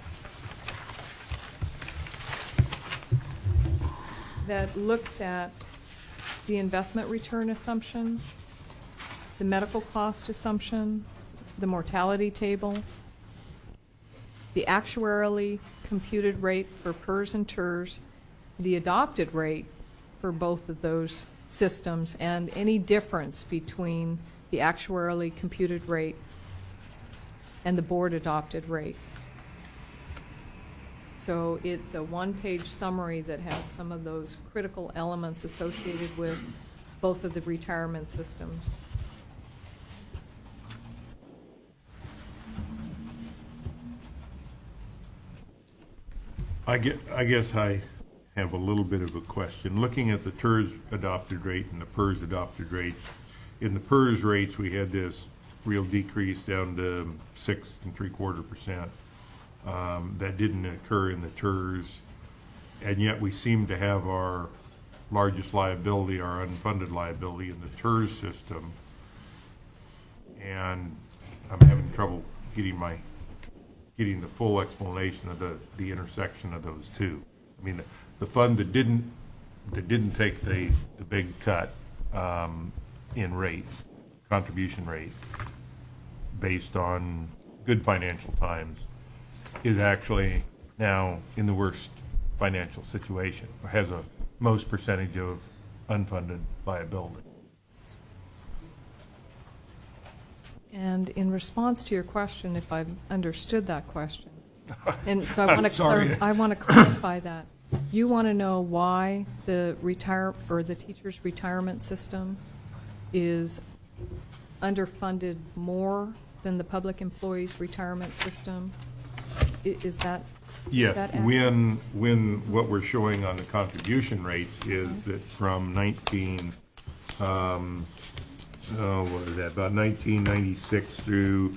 that looks at the investment return assumption, the medical cost assumption, the mortality table, the actuarially computed rate for PERS and TERS, the adopted rate for both of those systems, and any difference between the actuarially computed rate and the board adopted rate. So it's a one-page summary that has some of those critical elements associated with both of the retirement systems. I guess I have a little bit of a question. Looking at the TERS adopted rate and the PERS adopted rate, in the PERS rates we had this real decrease down to 6 3/4%. That didn't occur in the TERS, and yet we seem to have our largest liability, our unfunded liability, in the TERS system, and I'm having trouble getting the full explanation of the intersection of those two. I mean, the fund that didn't take the big cut in rate, contribution rate, based on good financial times, is actually now in the worst financial situation, or has a most percentage of unfunded liability. And in response to your question, if I've understood that question, and so I want to clarify that. You want to know why the teacher's retirement system is underfunded more than the public employees' retirement system? Is that Yes, that accurate? when what we're showing on the contribution rates is that from what is that, about 1996 through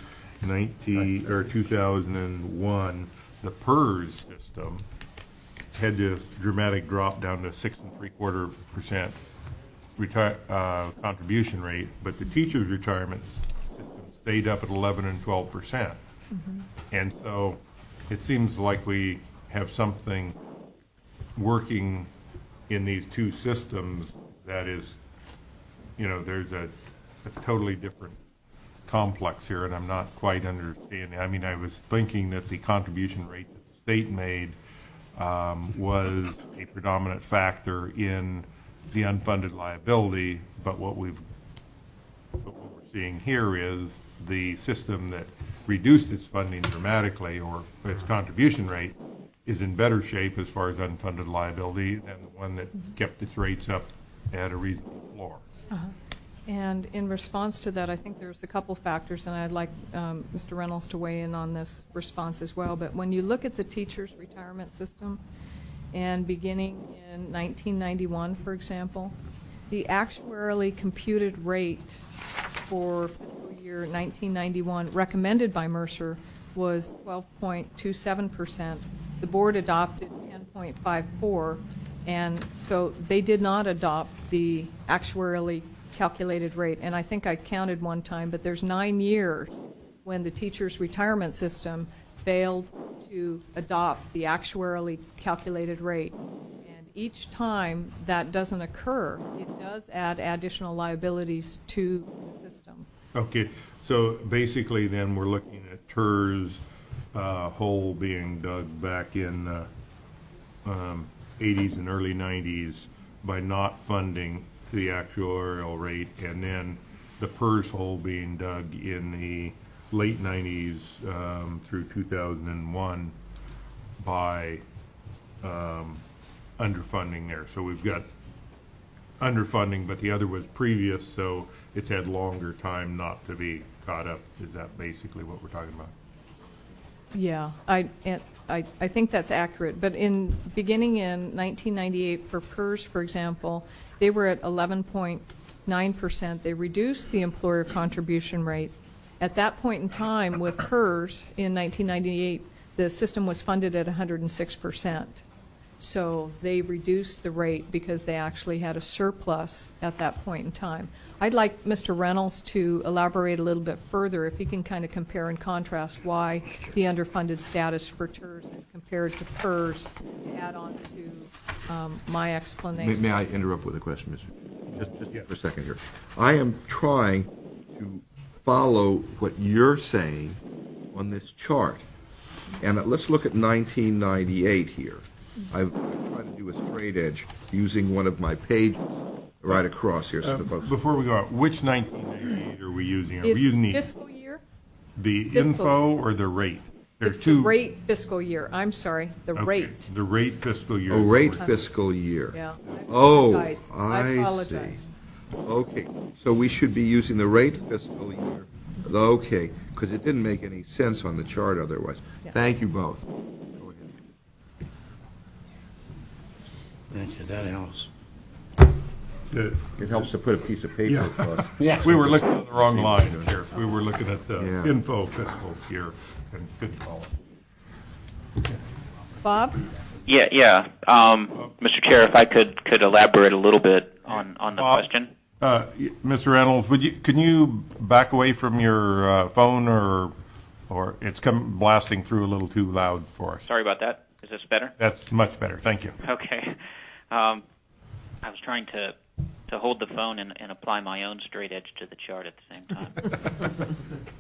2001, the PERS system had this dramatic drop down to 6 3/4% contribution rate, but the teachers' retirement system stayed up at 11 and 12%. And so it seems like we have something working in these two systems that is, there's a totally different complex here, and I'm not quite understanding. I mean, I was thinking that the contribution rate that the state made was a predominant factor in the unfunded liability, but what we're seeing here is the system that reduced its funding dramatically, or its contribution rate, is in better shape as far as unfunded liability than the one that kept its rates up at a reasonable floor. And in response to that, I think there's a couple factors, and I'd like Mr. Reynolds to weigh in on this response as well. But when you look at the teachers' retirement system, and beginning in 1991, for example, the actuarially computed rate for fiscal year 1991 recommended by Mercer was 12.27%. The board adopted 10.54%, and so they did not adopt the actuarially calculated rate. And I think I counted one time, but there's 9 years when the teachers' retirement system failed to adopt the actuarially calculated rate. And each time that doesn't occur, it does add additional liabilities to the system. Okay, so basically then we're looking at TERS hole being dug back in 80s and early 90s by not funding the actuarial rate, and then the PERS hole being dug in the late 90s through 2001 by underfunding there. So we've got underfunding, but the other was previous, so it's had longer time not to be caught up. Is that basically what we're talking about? Yeah, I think that's accurate. But beginning in 1998 for PERS, for example, they were at 11.9%. They reduced the employer contribution rate. At that point in time with PERS in 1998, the system was funded at 106%. So they reduced the rate because they actually had a surplus at that point in time. I'd like Mr. Reynolds to elaborate a little bit further, if he can kind of compare and contrast why the underfunded status for TERS is compared to PERS, to add on to my explanation. May I interrupt with a question, Mr. Just for a second here. I am trying to follow what you're saying on this chart. And let's look at 1998 here. I've tried to do a straight edge using one of my pages right across here. So the folks. Before we go on, which 1998 are we using? Are we It's using fiscal year? the fiscal. info or the rate? There are It's two. the rate fiscal year. I'm sorry, the Okay, rate. The rate fiscal year. Oh, rate fiscal year. Yeah. Oh, I I apologize. see. Okay, so we should be using the rate fiscal year. Okay, because it didn't make any sense on the chart otherwise. Yeah. Thank you both. Go ahead. Thank you, that helps. It helps to put a piece of paper Yeah. across. Yeah. We were looking at the wrong line here. We were looking at the Yeah. info fiscal year and couldn't follow. Bob? Yeah. Mr. Chair, if I could elaborate a little bit on the Bob? question. Mr. Reynolds, can you back away from your phone, or it's blasting through a little too loud for us? Sorry about that. Is this better? That's much better. Thank you. Okay. I was trying to hold the phone and apply my own straight edge to the chart at the same time.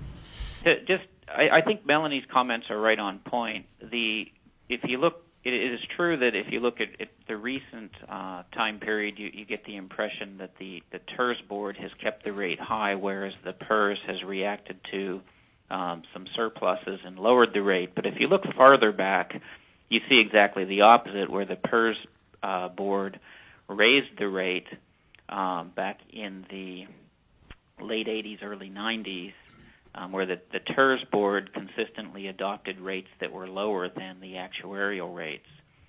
I think Melanie's comments are right on point. If you look, it is true that if you look at the recent time period, you get the impression that the TERS board has kept the rate high, whereas the PERS has reacted to some surpluses and lowered the rate. But if you look farther back, you see exactly the opposite, where the PERS board raised the rate back in the late 80s, early 90s, where the TERS board consistently adopted rates that were lower than the actuarial rates.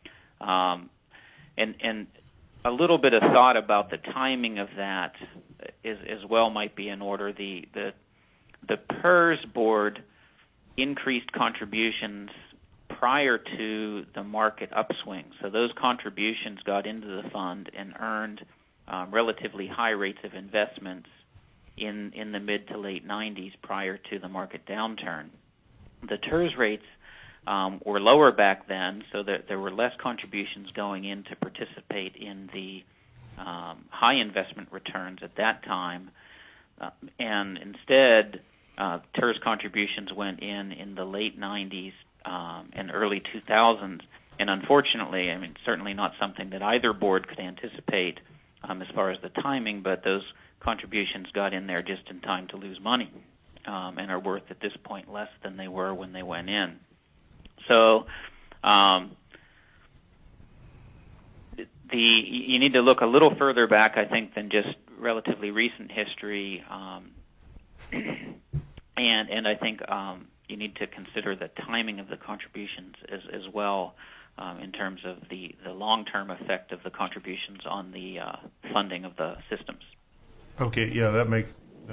And a little bit of thought about the timing of that is as well might be in order. The PERS board increased contributions prior to the market upswing. So those contributions got into the fund and earned relatively high rates of investments in the mid to late 90s prior to the market downturn. The TERS rates were lower back then, so that there were less contributions going in to participate in the high investment returns at that time. And instead, TERS contributions went in the late 90s and early 2000s. And unfortunately, certainly not something that either board could anticipate as far as the timing, but those contributions got in there just in time to lose money, and are worth at this point less than they were when they went in. So you need to look a little further back, I think, than just relatively recent history, and I think you need to consider the timing of the contributions as well, in terms of the long-term effect of the contributions on the funding of the systems. Okay, yeah, that makes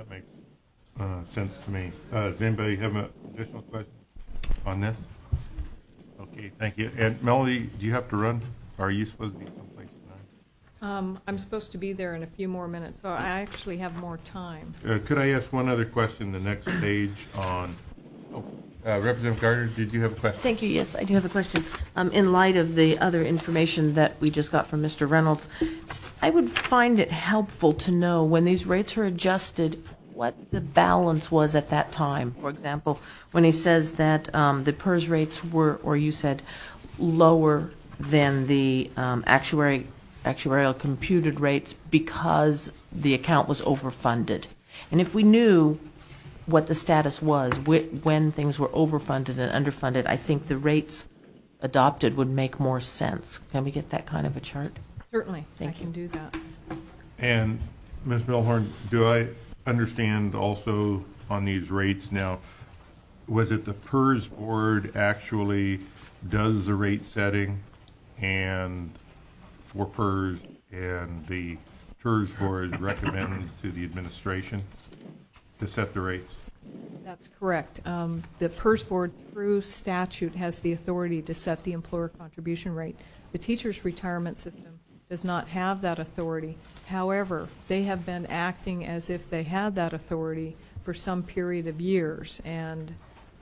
sense to me. Does anybody have an additional question on this? Okay, thank you. And Melody, do you have to run? Or are you supposed to be someplace tonight? I'm supposed to be there in a few more minutes, so I actually have more time. Could I ask one other question? The next page on. Representative Gardner, did you have a question? Thank you. Yes, I do have a question. In light of the other information that we just got from Mr. Reynolds, I would find it helpful to know when these rates are adjusted, what the balance was at that time. For example, when he says that the PERS rates were, or you said, lower than the actuarial computed rates because the account was overfunded. And if we knew what the status was when things were overfunded and underfunded, I think the rates adopted would make more sense. Can we get that kind of a chart? Certainly, Thank I can do that. And Ms. Milhorn, do I understand also on these rates now, was it the PERS board actually does the rate setting and for PERS, and the TERS board recommends to the administration to set the rates? That's correct. The PERS board, through statute, has the authority to set the employer contribution rate. The teachers' retirement system does not have that authority. However, they have been acting as if they had that authority for some period of years, and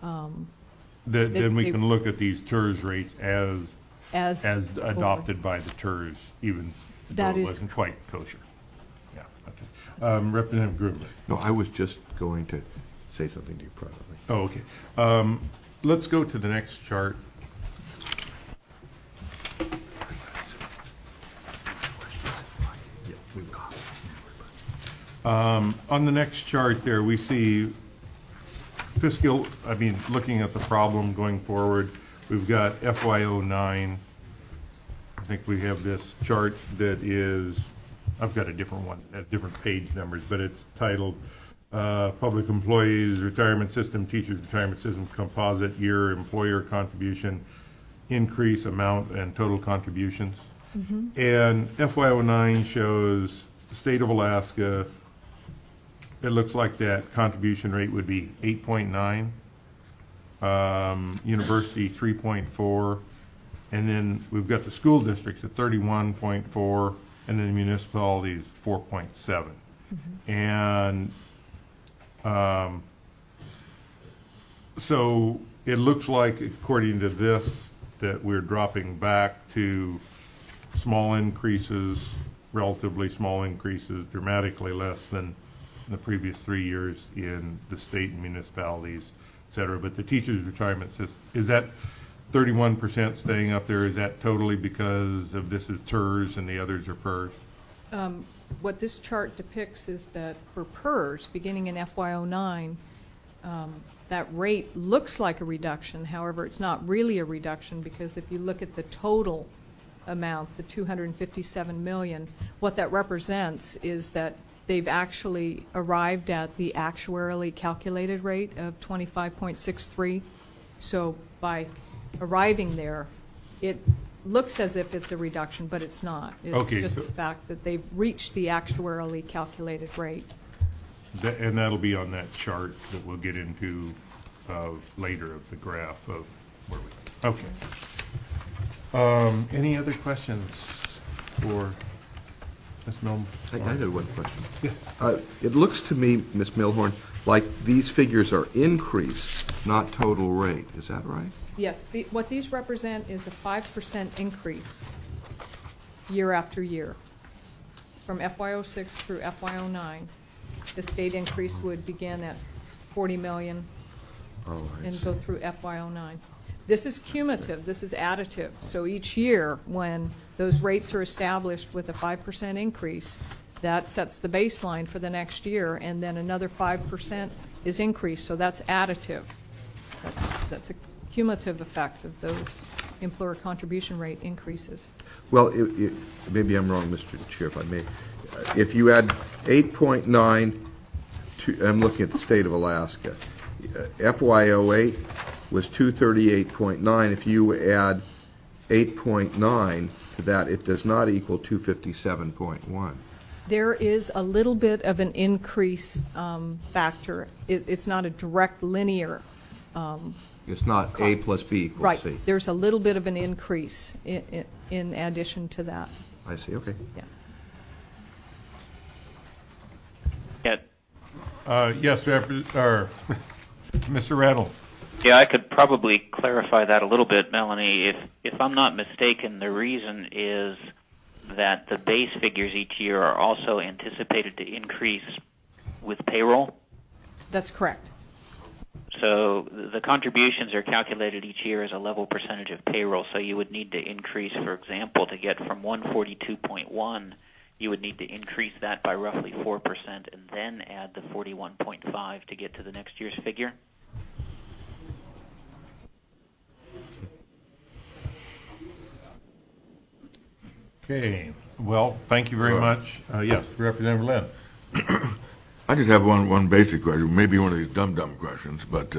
then we can look at these TERS rates as adopted by the TERS, even though it wasn't quite kosher. Yeah. Okay. Representative Gruber. No, I was just going to say something to you privately. Oh, okay. Let's go to the next chart. On the next chart there, we see looking at the problem going forward, we've got FY09. I think we have this chart that is, I've got a different one, at different page numbers, but it's titled Public Employees Retirement System, Teachers Retirement System Composite Year Employer Contribution Increase Amount and Total Contributions. Mm-hmm. And FY09 shows the state of Alaska. It looks like that contribution rate would be 8.9, university 3.4, and then we've got the school districts at 31.4, and then the municipalities 4.7. Mm-hmm. And so it looks like, according to this, that we're dropping back to small increases, relatively small increases, dramatically less than the previous 3 years in the state and municipalities, et cetera. But the teachers' retirement system, is that 31% staying up there? Is that totally because of this is TERS and the others are PERS? What this chart depicts is that for PERS, beginning in FY09, that rate looks like a reduction. However, it's not really a reduction, because if you look at the total amount, the $257 million, what that represents is that they've actually arrived at the actuarially calculated rate of 25.63. So by arriving there, it looks as if it's a reduction, but it's not. It's just the fact that they've reached the actuarially calculated rate. And that'll be on that chart that we'll get into later of the graph of where we are. Okay. Any other questions for Ms. Milhorn? I have one question. Yes. It looks to me, Ms. Milhorn, like these figures are increase, not total rate. Is that right? Yes. What these represent is a 5% increase year after year. From FY06 through FY09, the state increase would begin at $40 million and go through FY09. This is cumulative. This is additive. So each year, when those rates are established with a 5% increase, That sets the baseline for the next year, and then another 5% is increased, so that's additive. That's a cumulative effect of those employer contribution rate increases. Well, maybe I'm wrong, Mr. Chair, if I may. If you add 8.9 to, I'm looking at the state of Alaska, FY08 was 238.9. If you add 8.9 to that, it does not equal 257.1. There is a little bit of an increase factor. It's not a direct linear. It's not A plus B equals Right. C. There's a little bit of an increase in addition to that. I see, okay. Yeah. Yes, Mr. Reynolds. Yeah, I could probably clarify that a little bit, Melanie. If I'm not mistaken, the reason is that the base figures each year are also anticipated to increase with payroll. That's correct. So the contributions are calculated each year as a level percentage of payroll. So you would need to increase, for example, to get from 142.1, you would need to increase that by roughly 4% and then add the 41.5 to get to the next year's figure. Okay. Well, thank you very much. Yes, Representative Lynn. I just have one basic question, maybe one of these dumb questions, but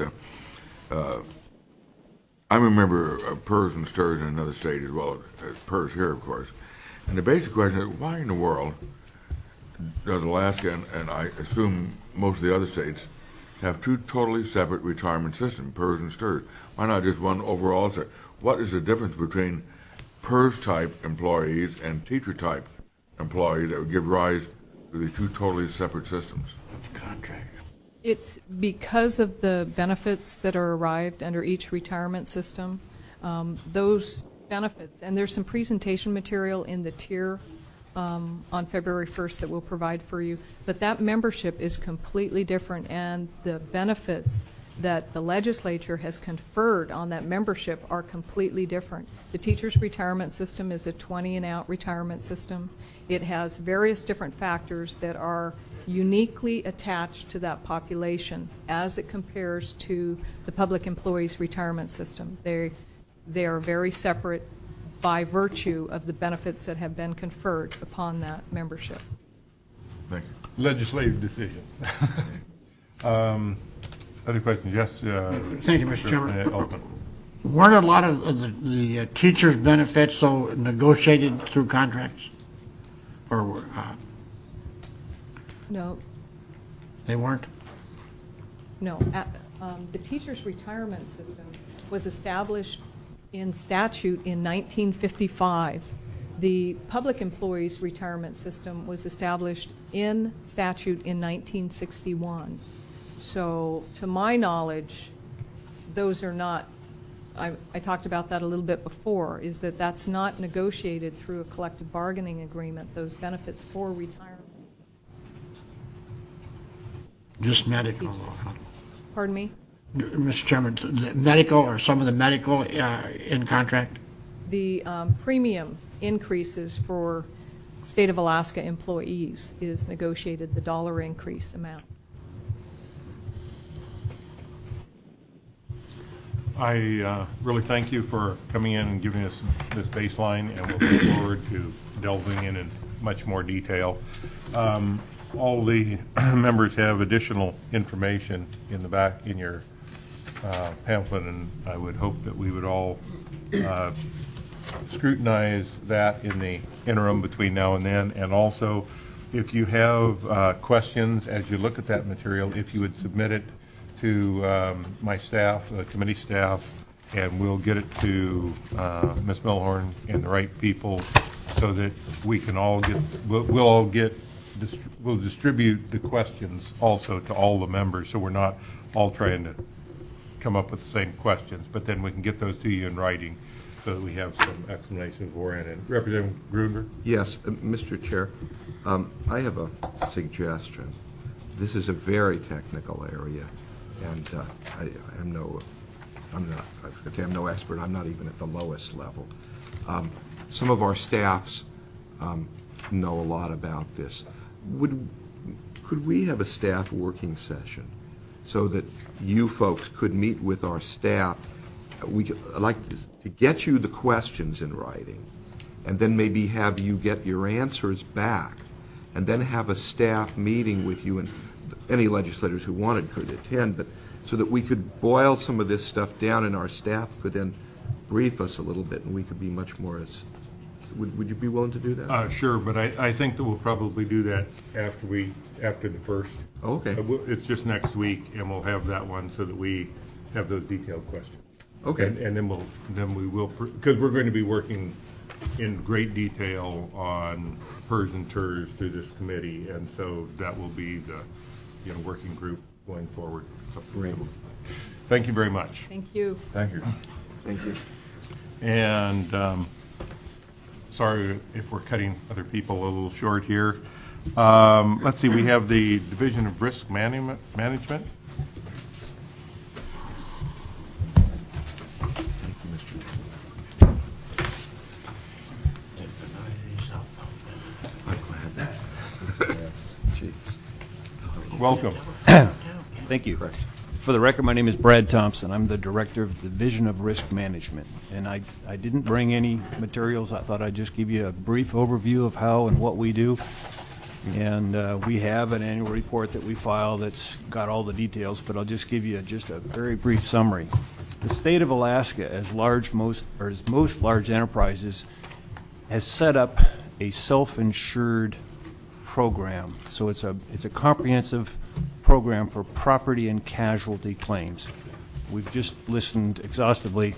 I remember PERS and STIRS in another state as well as PERS here, of course. And the basic question is, why in the world does Alaska and I assume most of the other states have two totally separate retirement systems, PERS and STIRS? Why not just one overall? What is the difference between PERS-type employees and teacher-type employees that would give rise to the two totally separate systems? Contract. It's because of the benefits that are arrived under each retirement system. Those benefits, and there's some presentation material in the tier on February 1st that we'll provide for you, but that membership is completely different, and the benefits that the legislature has conferred on that membership are completely different. The teacher's retirement system is a 20 and out retirement system. It has various different factors that are uniquely attached to that population as it compares to the public employees retirement system. They are very separate by virtue of the benefits that have been conferred upon that membership. Thank you. Legislative decisions. Other questions? Yes. Thank you, Mr. Chairman. Altman. Weren't a lot of the teachers' benefits so negotiated through contracts? Or No. they weren't? No. The teacher's retirement system was established in statute in 1955. The public employees retirement system was established in statute in 1961. So to my knowledge, those are not, I talked about that a little bit before, is that that's not negotiated through a collective bargaining agreement, those benefits for retirement. Just medical. Pardon me? Mr. Chairman, the medical or some of the medical in contract? The premium increases for state of Alaska employees is negotiated, the dollar increase amount. I really thank you for coming in and giving us this baseline, and we'll look forward to delving in much more detail. All the members have additional information in the back in your pamphlet, and I would hope that we would all scrutinize that in the interim between now and then. And also, if you have questions as you look at that material, if you would submit it to my staff, committee staff, and we'll get it to Ms. Milhorn and the right people so that we can all get, we'll distribute the questions also to all the members, so we're not all trying to come up with the same questions, but then we can get those to you in writing so that we have some explanation beforehand. And Representative Grunder? Yes, Mr. Chair, I have a suggestion. This is a very technical area, and I'm no expert. I'm not even at the lowest level. Some of our staffs know a lot about this. could we have a staff working session so that you folks could meet with our staff? I'd like to get you the questions in writing, and then maybe have you get your answers back, and then have a staff meeting with you, and any legislators who wanted could attend, but so that we could boil some of this stuff down, and our staff could then brief us a little bit, and we could be much more. Would you be willing to do that? Sure, but I think that we'll probably do that after the first. Oh, okay. It's just next week, and we'll have that one so that we have those detailed questions. Okay. And then we will, because we're going to be working in great detail on PERS and TERS through this committee, and so that will be the working group going forward. Great. Thank you very much. Thank you. Thank you. Thank you. And sorry if we're cutting other people a little short here. Let's see, we have the Division of Risk Management. Thank you, Mr. Chairman. I'm glad that. Jeez. Welcome. Thank you. For the record, my name is Brad Thompson. I'm the Director of the Division of Risk Management. And I didn't bring any materials. I thought I'd just give you a brief overview of how and what we do. And we have an annual report that we file that's got all the details, but I'll just give you just a very brief summary. The state of Alaska, as most large enterprises, has set up a self-insured program. So it's a comprehensive program for property and casualty claims. We've just listened exhaustively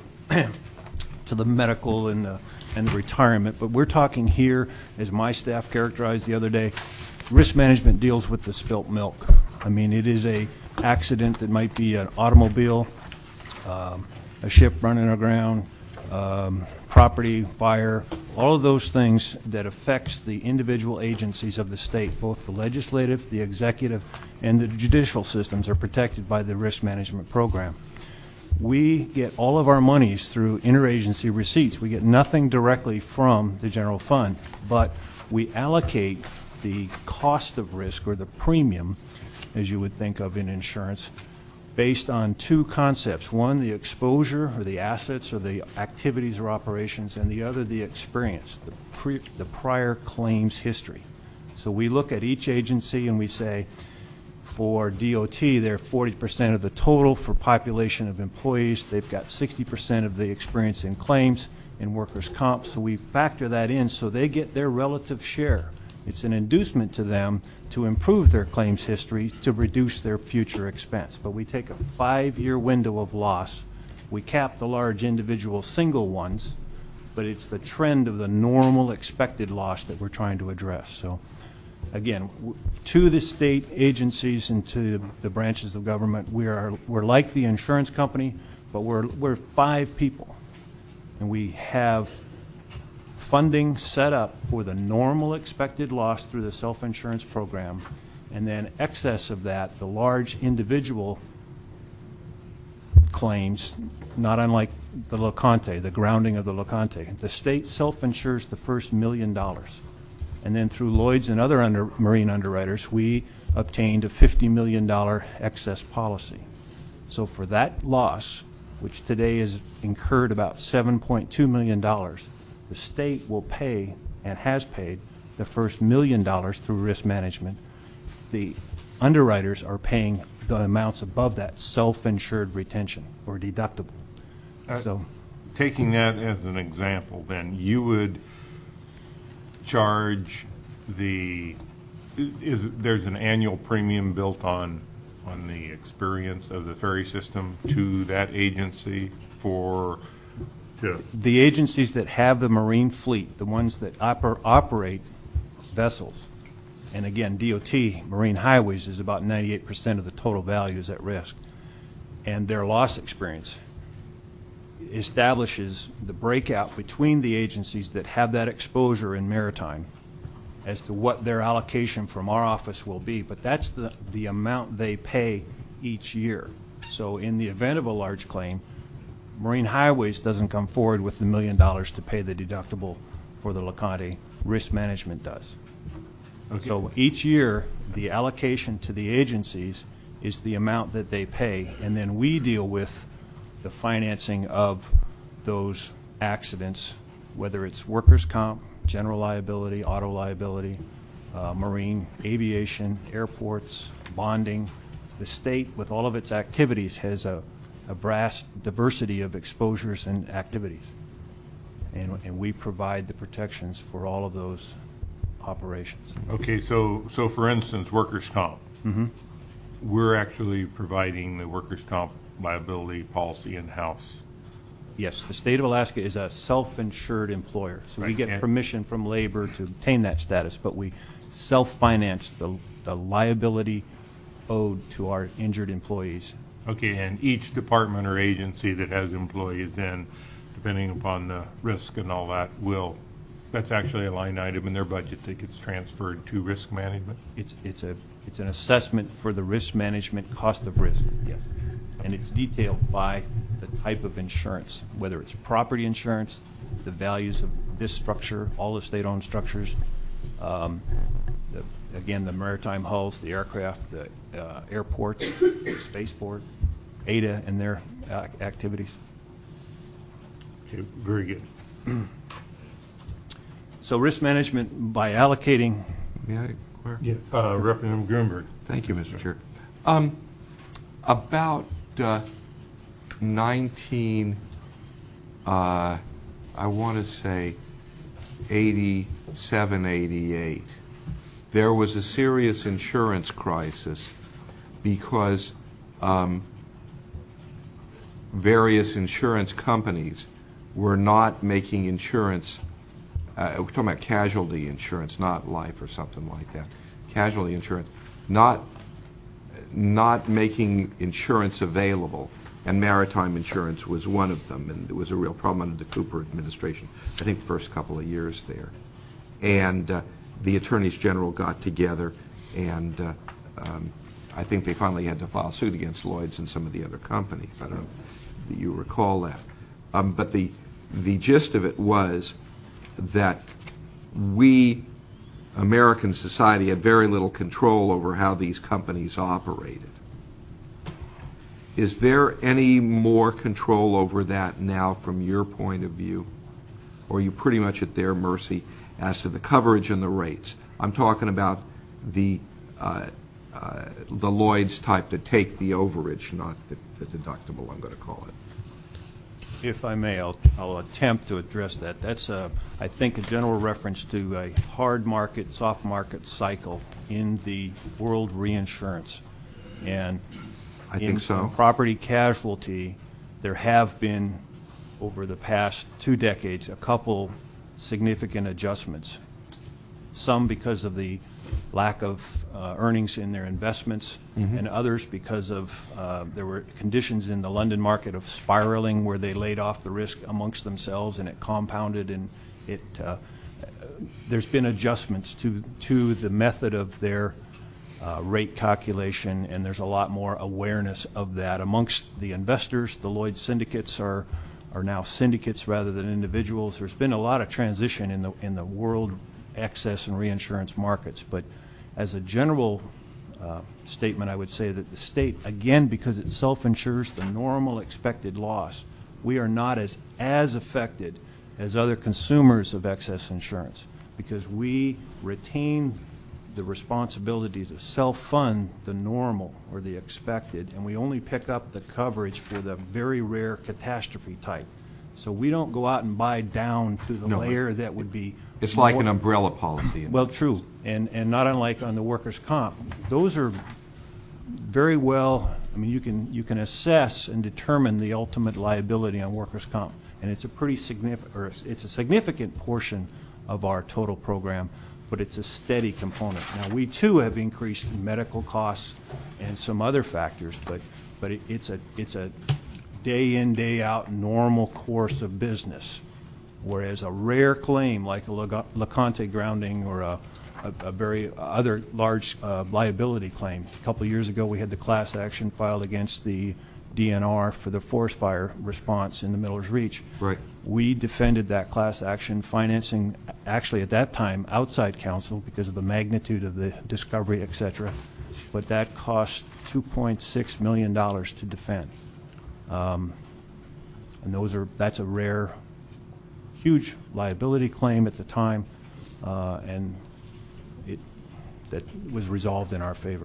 to the medical and the retirement, but we're talking here, as my staff characterized the other day, risk management deals with the spilt milk. I mean, it is a accident that might be an automobile, a ship running aground, property, fire, all of those things that affects the individual agencies of the state, both the legislative, the executive, and the judicial systems are protected by the risk management program. We get all of our monies through interagency receipts. We get nothing directly from the general fund, but we allocate the cost of risk, or the premium, as you would think of in insurance, based on two concepts. One, the exposure or the assets or the activities or operations, and the other, the experience, the prior claims history. So we look at each agency and we say, for DOT, they're 40% of the total. For population of employees, they've got 60% of the experience in claims and workers' comp. So we factor that in so they get their relative share. It's an inducement to them to improve their claims history to reduce their future expense. But we take a 5-year window of loss. We cap the large individual single ones, but it's the trend of the normal expected loss that we're trying to address. So again, to the state agencies and to the branches of government, we're like the insurance company, but we're 5 people, and we have funding set up for the normal expected loss through the self-insurance program, and then excess of that, the large individual claims, not unlike the LeConte, the grounding of the LeConte. The state self-insures the first $1 million. And then through Lloyd's and other marine underwriters, we obtained a $50 million excess policy. So for that loss, which today is incurred about $7.2 million, the state will pay, and has paid, the first $1 million through risk management. The underwriters are paying the amounts above that self-insured retention or deductible. So, taking that as an example, then you would charge there's an annual premium built on the experience of the ferry system to that agency the agencies that have the marine fleet, the ones that operate vessels, and again, DOT, Marine Highways, is about 98% of the total value is at risk, and their loss experience establishes the breakout between the agencies that have that exposure in maritime as to what their allocation from our office will be, but that's the amount they pay each year. So in the event of a large claim, Marine Highways doesn't come forward with the $1 million to pay the deductible for the LeConte. Risk management does. So each year, the allocation to the agencies is the amount that they pay, and then we deal with the financing of those accidents, whether it's workers' comp, general liability, auto liability, marine, aviation, airports, bonding. The state, with all of its activities, has a vast diversity of exposures and activities. And we provide the protections for all of those operations. Okay, so for instance, workers' comp. We're actually providing the workers' comp liability policy in-house. Yes, the state of Alaska is a self-insured employer, so we Right, get and- permission from labor to obtain that status, but we self-finance the liability owed to our injured employees. Okay, and each department or agency that has employees in, depending upon the risk and all that, that's actually a line item in their budget that gets transferred to risk management? It's an assessment for the risk management cost of risk, yes. And it's detailed by the type of insurance, whether it's property insurance, the values of this structure, all the state-owned structures, again, the maritime hulls, the aircraft, the airports, the spaceport, ADA and their activities. Okay, very good. So risk management by allocating. May I inquire? Yeah, Representative Grunberg. Thank you, Mr. Chair. About 19, I want to say 87, 88, there was a serious insurance crisis because various insurance companies were not making insurance. We're talking about casualty insurance, not life or something like that. Casualty insurance, not making insurance available, and maritime insurance was one of them, and it was a real problem under the Cooper administration, I think the first couple of years there. And the attorneys general got together, and I think they finally had to file suit against Lloyd's and some of the other companies. I don't know if you recall that. But the gist of it was that we, American society, had very little control over how these companies operated. Is there any more control over that now from your point of view? Or are you pretty much at their mercy as to the coverage and the rates? I'm talking about the Lloyd's type that take the overage, not the deductible, I'm going to call it. If I may, I'll attempt to address that. That's, I think, a general reference to a hard market, soft market cycle in the world reinsurance. And I think so. In property casualty, there have been, over the past 2 decades, a couple significant adjustments. Some because of the lack of earnings in their investments, and others because of there were conditions in the London market of spiraling where they laid off the risk amongst themselves, and it compounded, and there's been adjustments to the method of their rate calculation, and there's a lot more awareness of that amongst the investors. The Lloyd's syndicates are now syndicates rather than individuals. There's been a lot of transition in the world excess and reinsurance markets, but as a general statement, I would say that the state, again, because it self-insures the normal expected loss, we are not as affected as other consumers of excess insurance because we retain the responsibility to self-fund the normal or the expected, and we only pick up the coverage for the very rare catastrophe type. So we don't go out and buy down to the layer that would be. It's like an umbrella policy. Well, true, and not unlike on the workers' comp. Those are very well. I mean, you can assess and determine the ultimate liability on workers' comp, and it's a pretty significant, or it's a significant portion of our total program, but it's a steady component. Now, we too have increased medical costs and some other factors, but it's a day in, day out normal course of business. Whereas a rare claim like a LeConte grounding or a very other large liability claim. A couple of years ago, we had the class action filed against the DNR for the forest fire response in the Miller's Reach. Right. We defended that class action, financing actually at that time outside counsel because of the magnitude of the discovery, et cetera. But that cost $2.6 million to defend. And that's a rare, huge liability claim at the time, and that was resolved in our favor.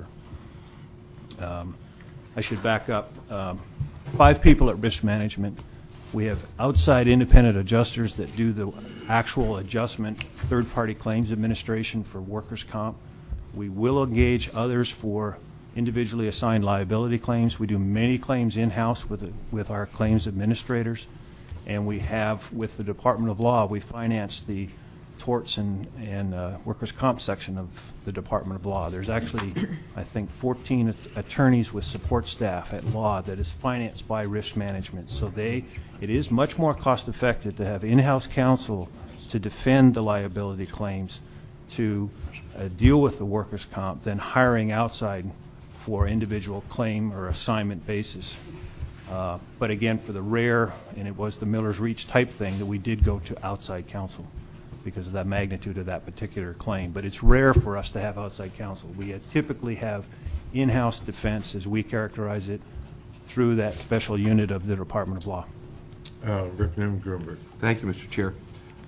I should back up. 5 people at risk management. We have outside independent adjusters that do the actual adjustment, third-party claims administration for workers' comp. We will engage others for individually assigned liability claims. We do many claims in-house with our claims administrators. And we have, with the Department of Law, we finance the torts and workers' comp section of the Department of Law. There's actually, I think, 14 attorneys with support staff at law that is financed by risk management. So it is much more cost-effective to have in-house counsel to defend the liability claims, to deal with the workers' comp, than hiring outside for individual claim or assignment basis. But again, for the rare, and it was the Miller's Reach type thing, that we did go to outside counsel because of that magnitude of that particular claim. But it's rare for us to have outside counsel. We typically have in-house defense, as we characterize it, through that special unit of the Department of Law. Representative Grunberg. Thank you, Mr. Chair.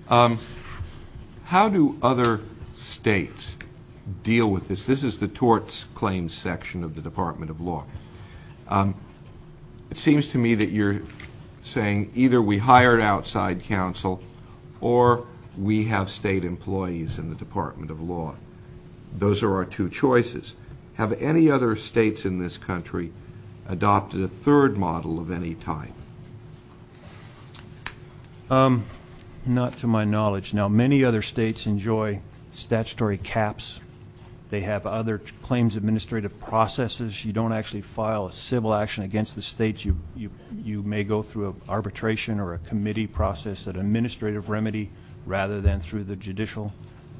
How do other states deal with this? This is the torts claims section of the Department of Law. It seems to me that you're saying either we hired outside counsel or we have state employees in the Department of Law. Those are our two choices. Have any other states in this country adopted a third model of any type? Not to my knowledge. Now, many other states enjoy statutory caps. They have other claims administrative processes. You don't actually file a civil action against the states. You may go through an arbitration or a committee process, an administrative remedy, rather than through the judicial.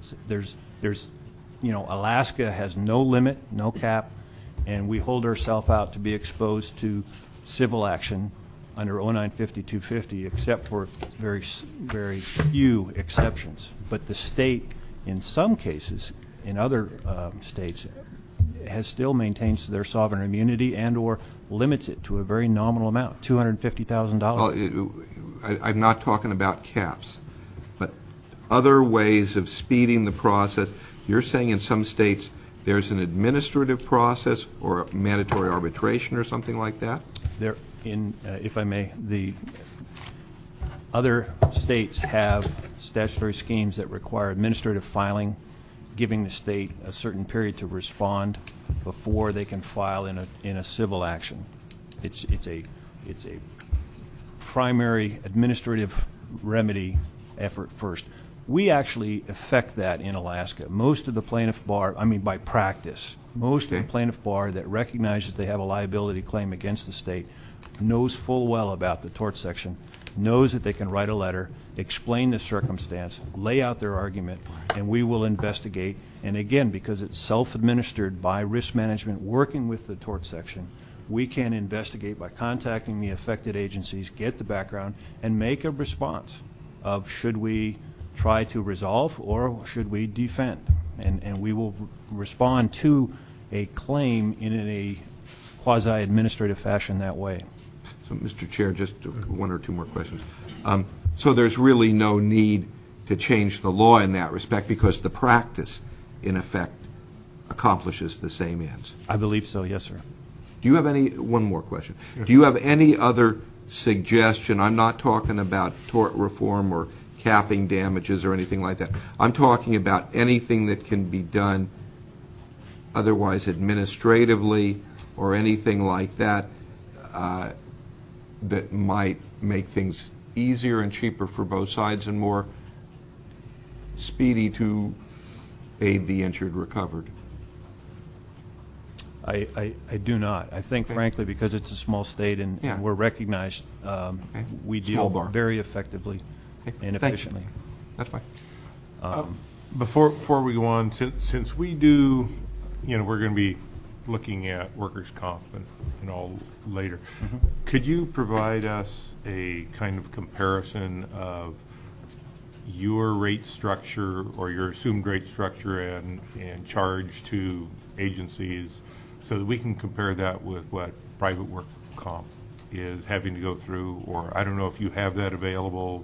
Alaska has no limit, no cap, and we hold ourselves out to be exposed to civil action under 0950-250, except for very, very few exceptions. But the state, in some cases, in other states, has still maintains their sovereign immunity and or limits it to a very nominal amount, $250,000. Well, I'm not talking about caps, but other ways of speeding the process. You're saying in some states there's an administrative process or a mandatory arbitration or something like that? If I may, the other states have statutory schemes that require administrative filing, giving the state a certain period to respond before they can file in a civil action. It's a primary administrative remedy effort first. We actually effect that in Alaska. Most of the plaintiff bar, by practice, most of the plaintiff bar that recognizes they have a liability claim against the state knows full well about the tort section, knows that they can write a letter, explain the circumstance, lay out their argument, and we will investigate. And again, because it's self-administered by risk management working with the tort section, we can investigate by contacting the affected agencies, get the background, and make a response of should we try to resolve or should we defend. And we will respond to a claim in a quasi-administrative fashion that way. So, Mr. Chair, just one or two more questions. So there's really no need to change the law in that respect because the practice, in effect, accomplishes the same ends? I believe so, yes, sir. Do you have one more question. Do you have any other suggestion? I'm not talking about tort reform or capping damages or anything like that. I'm talking about anything that can be done otherwise administratively or anything like that that might make things easier and cheaper for both sides and more speedy to aid the injured recovered. I do not. I think, frankly, because it's a small state and we're recognized, we deal very effectively and efficiently. That's fine. Before we go on, since we do, we're going to be looking at workers' comp and all later. Could you provide us a kind of comparison of your rate structure or your assumed rate structure and charge to agencies so that we can compare that with what private work comp is having to go through? Or I don't know if you have that available.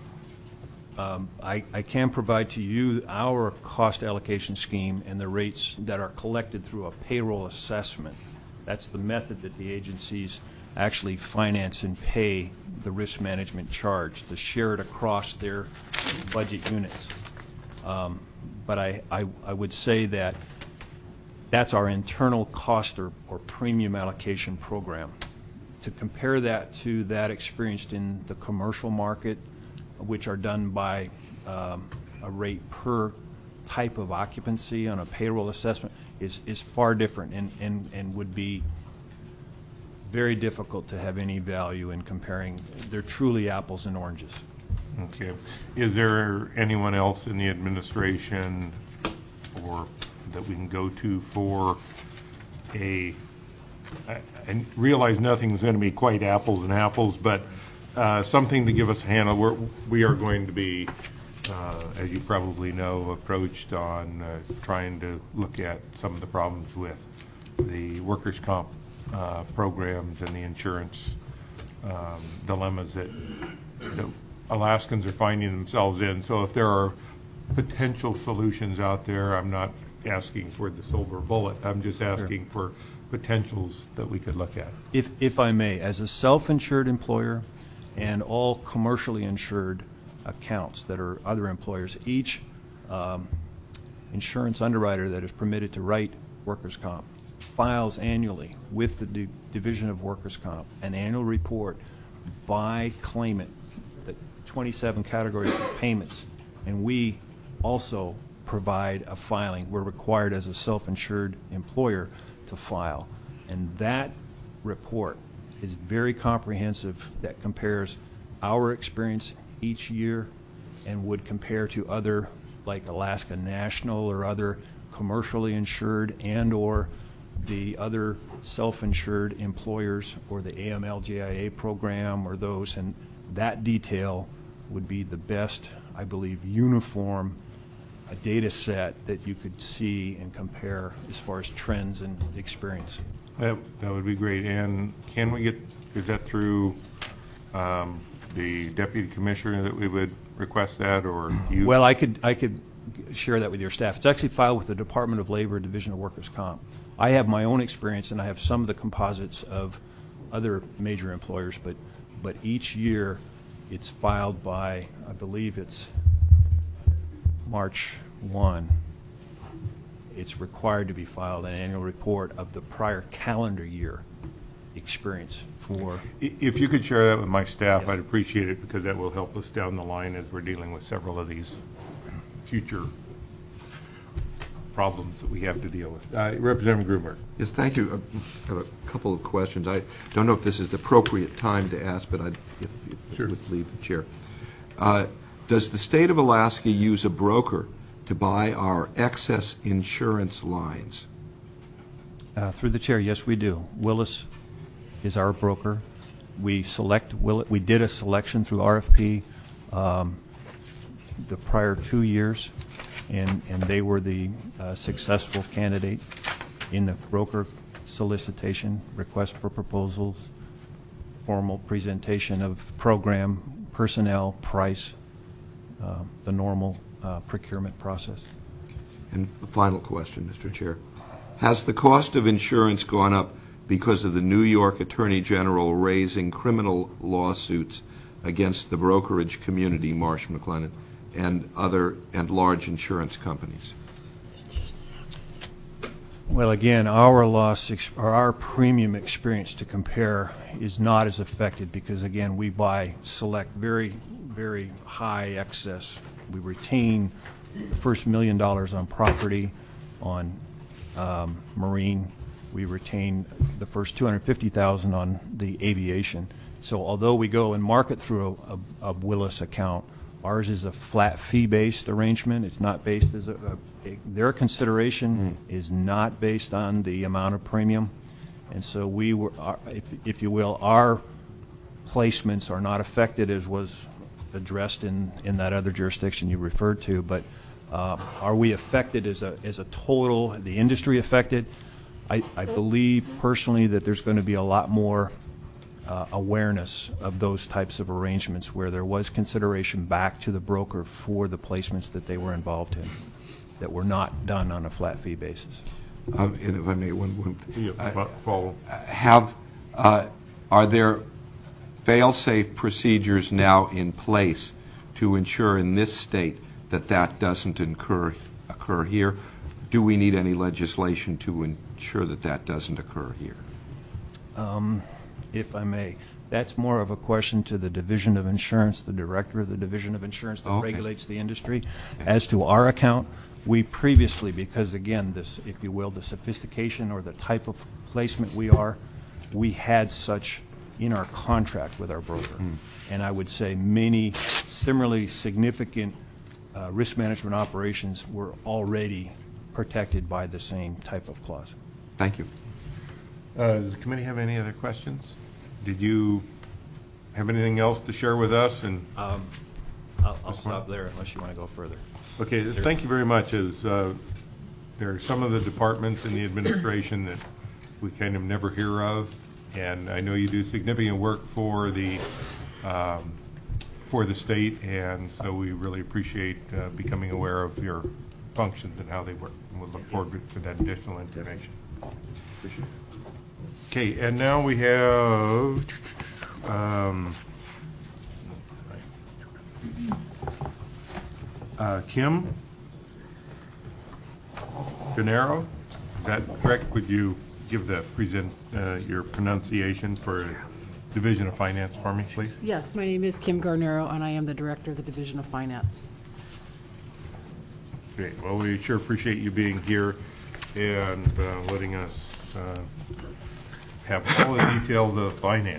I can provide to you our cost allocation scheme and the rates that are collected through a payroll assessment. That's the method that the agencies actually finance and pay the risk management charge to share it across their budget units. But I would say that that's our internal cost or premium allocation program. To compare that to that experienced in the commercial market, which are done by a rate per type of occupancy on a payroll assessment, is far different and would be very difficult to have any value in comparing. They're truly apples and oranges. Okay. Is there anyone else in the administration or that we can go to for I realize nothing's going to be quite apples and apples, but something to give us a handle. We are going to be, as you probably know, approached on trying to look at some of the problems with the workers' comp programs and the insurance dilemmas that Alaskans are finding themselves in. So if there are potential solutions out there, I'm not asking for the silver bullet. I'm just asking for potentials that we could look at. If I may, as a self-insured employer and all commercially insured accounts that are other employers, each insurance underwriter that is permitted to write workers' comp files annually with the Division of Workers' Comp an annual report by claimant, the 27 categories of payments, and we also provide a filing. We're required as a self-insured employer to file, and that report is very comprehensive. That compares our experience each year and would compare to other, like Alaska National or other commercially insured and or the other self-insured employers or the AML-GIA program or those, and that detail would be the best, I believe, uniform data set that you could see and compare as far as trends and experience. That would be great. And can we get, is that through the deputy commissioner that we would request that, or you? Well, I could share that with your staff. It's actually filed with the Department of Labor Division of Workers' Comp. I have my own experience, and I have some of the composites of other major employers, but each year it's filed by, I believe it's March 1. It's required to be filed an annual report of the prior calendar year experience for. If you could share that with my staff, yes, I'd appreciate it, because that will help us down the line as we're dealing with several of these future problems that we have to deal with. Representative Gruber. Yes, thank you. I have a couple of questions. I don't know if this is the appropriate time to ask, but if sure, would leave the chair. Does the state of Alaska use a broker to buy our excess insurance lines? Through the chair, yes, we do. Willis is our broker. We select Willis. We did a selection through RFP the prior 2 years, and they were the successful candidate in the broker solicitation, request for proposals, formal presentation of program, personnel, price, the normal procurement process. And the final question, Mr. Chair. Has the cost of insurance gone up because of the New York Attorney General raising criminal lawsuits against the brokerage community, Marsh McLennan, and large insurance companies? Well, again, our premium experience to compare is not as affected because, again, we select very, very high excess. We retain the first $1 million on property, on marine. We retain the first $250,000 on the aviation. So although we go and market through a Willis account, Ours is a flat fee-based arrangement. It's not based as their consideration is not based on the amount of premium. And so if you will, our placements are not affected as was addressed in that other jurisdiction you referred to, but are we affected as a total, the industry affected? I believe personally that there's going to be a lot more awareness of those types of arrangements where there was consideration back to the broker for the placements that they were involved in that were not done on a flat fee basis. And if I may, Follow. Are there fail-safe procedures now in place to ensure in this state that doesn't occur here? Do we need any legislation to ensure that doesn't occur here? If I may, that's more of a question to the Division of Insurance, the director of the Division of Insurance that regulates the industry. As to our account, we previously, because again, this, if you will, the sophistication or the type of placement we had such in our contract with our broker. And I would say many similarly significant risk management operations were already protected by the same type of clause. Thank you. Does the committee have any other questions? Did you have anything else to share with us? And I'll stop there unless you want to go further. okay, thank you very much. As there are some of the departments in the administration that we kind of never hear of, and I know you do significant work for the state, and so we really appreciate becoming aware of your functions and how they work. And we'll look forward to that additional information. Appreciate it. Okay, and now we have Kim Gennaro. Is that correct? Would you give your pronunciation for Division of Finance for me, please? Yes, my name is Kim Garnero, and I am the Director of the Division of Finance. Great. Well, we sure appreciate you being here and letting us have all the details of finance.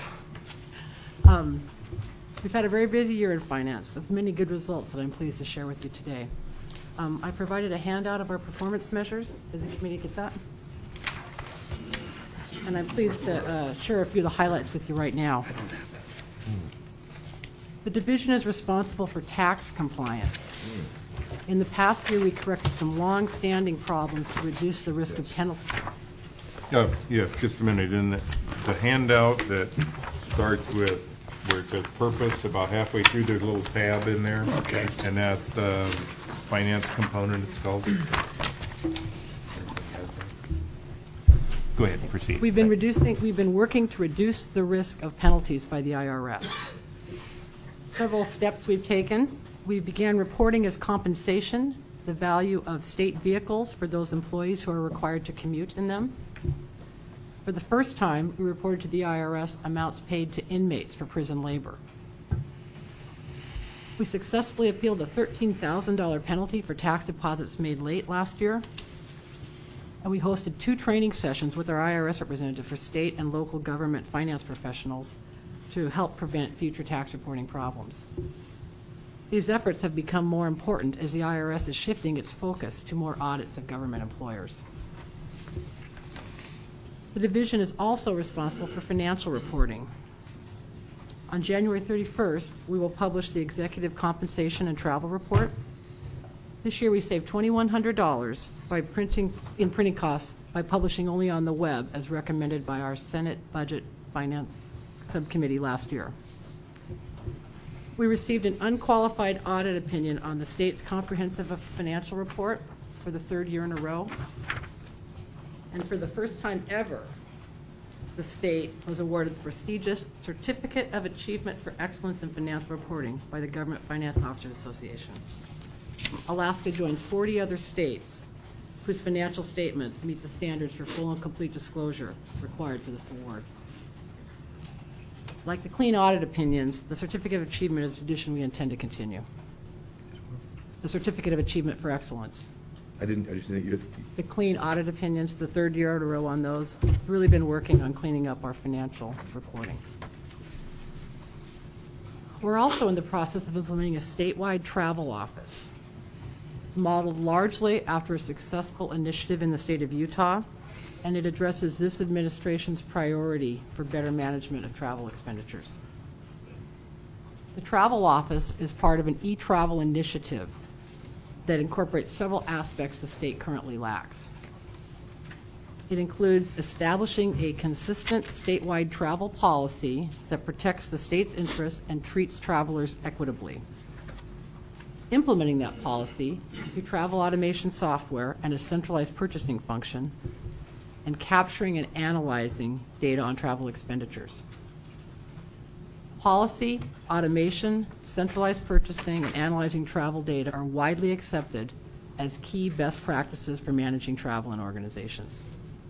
We've had a very busy year in finance with many good results that I'm pleased to share with you today. I provided a handout of our performance measures. Did the committee get that? And I'm pleased to share a few of the highlights with you right now. The division is responsible for tax compliance. In the past year, we corrected some long-standing problems to reduce the risk of penalty. Yeah, just a minute. In the handout that starts with where it says purpose, about halfway through, there's a little tab in there. Okay. And that's finance component, it's called. Go ahead, proceed. We've been working to reduce the risk of penalties by the IRS. Several steps we've taken. We began reporting as compensation the value of state vehicles for those employees who are required to commute in them. For the first time, we reported to the IRS amounts paid to inmates for prison labor. We successfully appealed a $13,000 penalty for tax deposits made late last year. And we hosted 2 training sessions with our IRS representative for state and local government finance professionals to help prevent future tax reporting problems. These efforts have become more important as the IRS is shifting its focus to more audits of government employers. The division is also responsible for financial reporting. On January 31st, we will publish the Executive Compensation and Travel Report. This year we saved $2,100 by printing costs by publishing only on the web as recommended by our Senate Budget Finance Subcommittee last year. We received an unqualified audit opinion on the state's comprehensive financial report for the 3rd year in a row. And for the first time ever, the state was awarded the prestigious Certificate of Achievement for Excellence in Financial Reporting by the Government Finance Officers Association. Alaska joins 40 other states whose financial statements meet the standards for full and complete disclosure required for this award. Like the clean audit opinions, the Certificate of Achievement is a tradition we intend to continue. The Certificate of Achievement for Excellence. I just think you. The clean audit opinions, the 3rd year in a row on those. We've really been working on cleaning up our financial reporting. We're also in the process of implementing a statewide travel office. It's modeled largely after a successful initiative in the state of Utah, and it addresses this administration's priority for better management of travel expenditures. The travel office is part of an e-travel initiative that incorporates several aspects the state currently lacks. It includes establishing a consistent statewide travel policy that protects the state's interests and treats travelers equitably. Implementing that policy through travel automation software and a centralized purchasing function, and capturing and analyzing data on travel expenditures. Policy, automation, centralized purchasing, and analyzing travel data are widely accepted as key best practices for managing travel in organizations.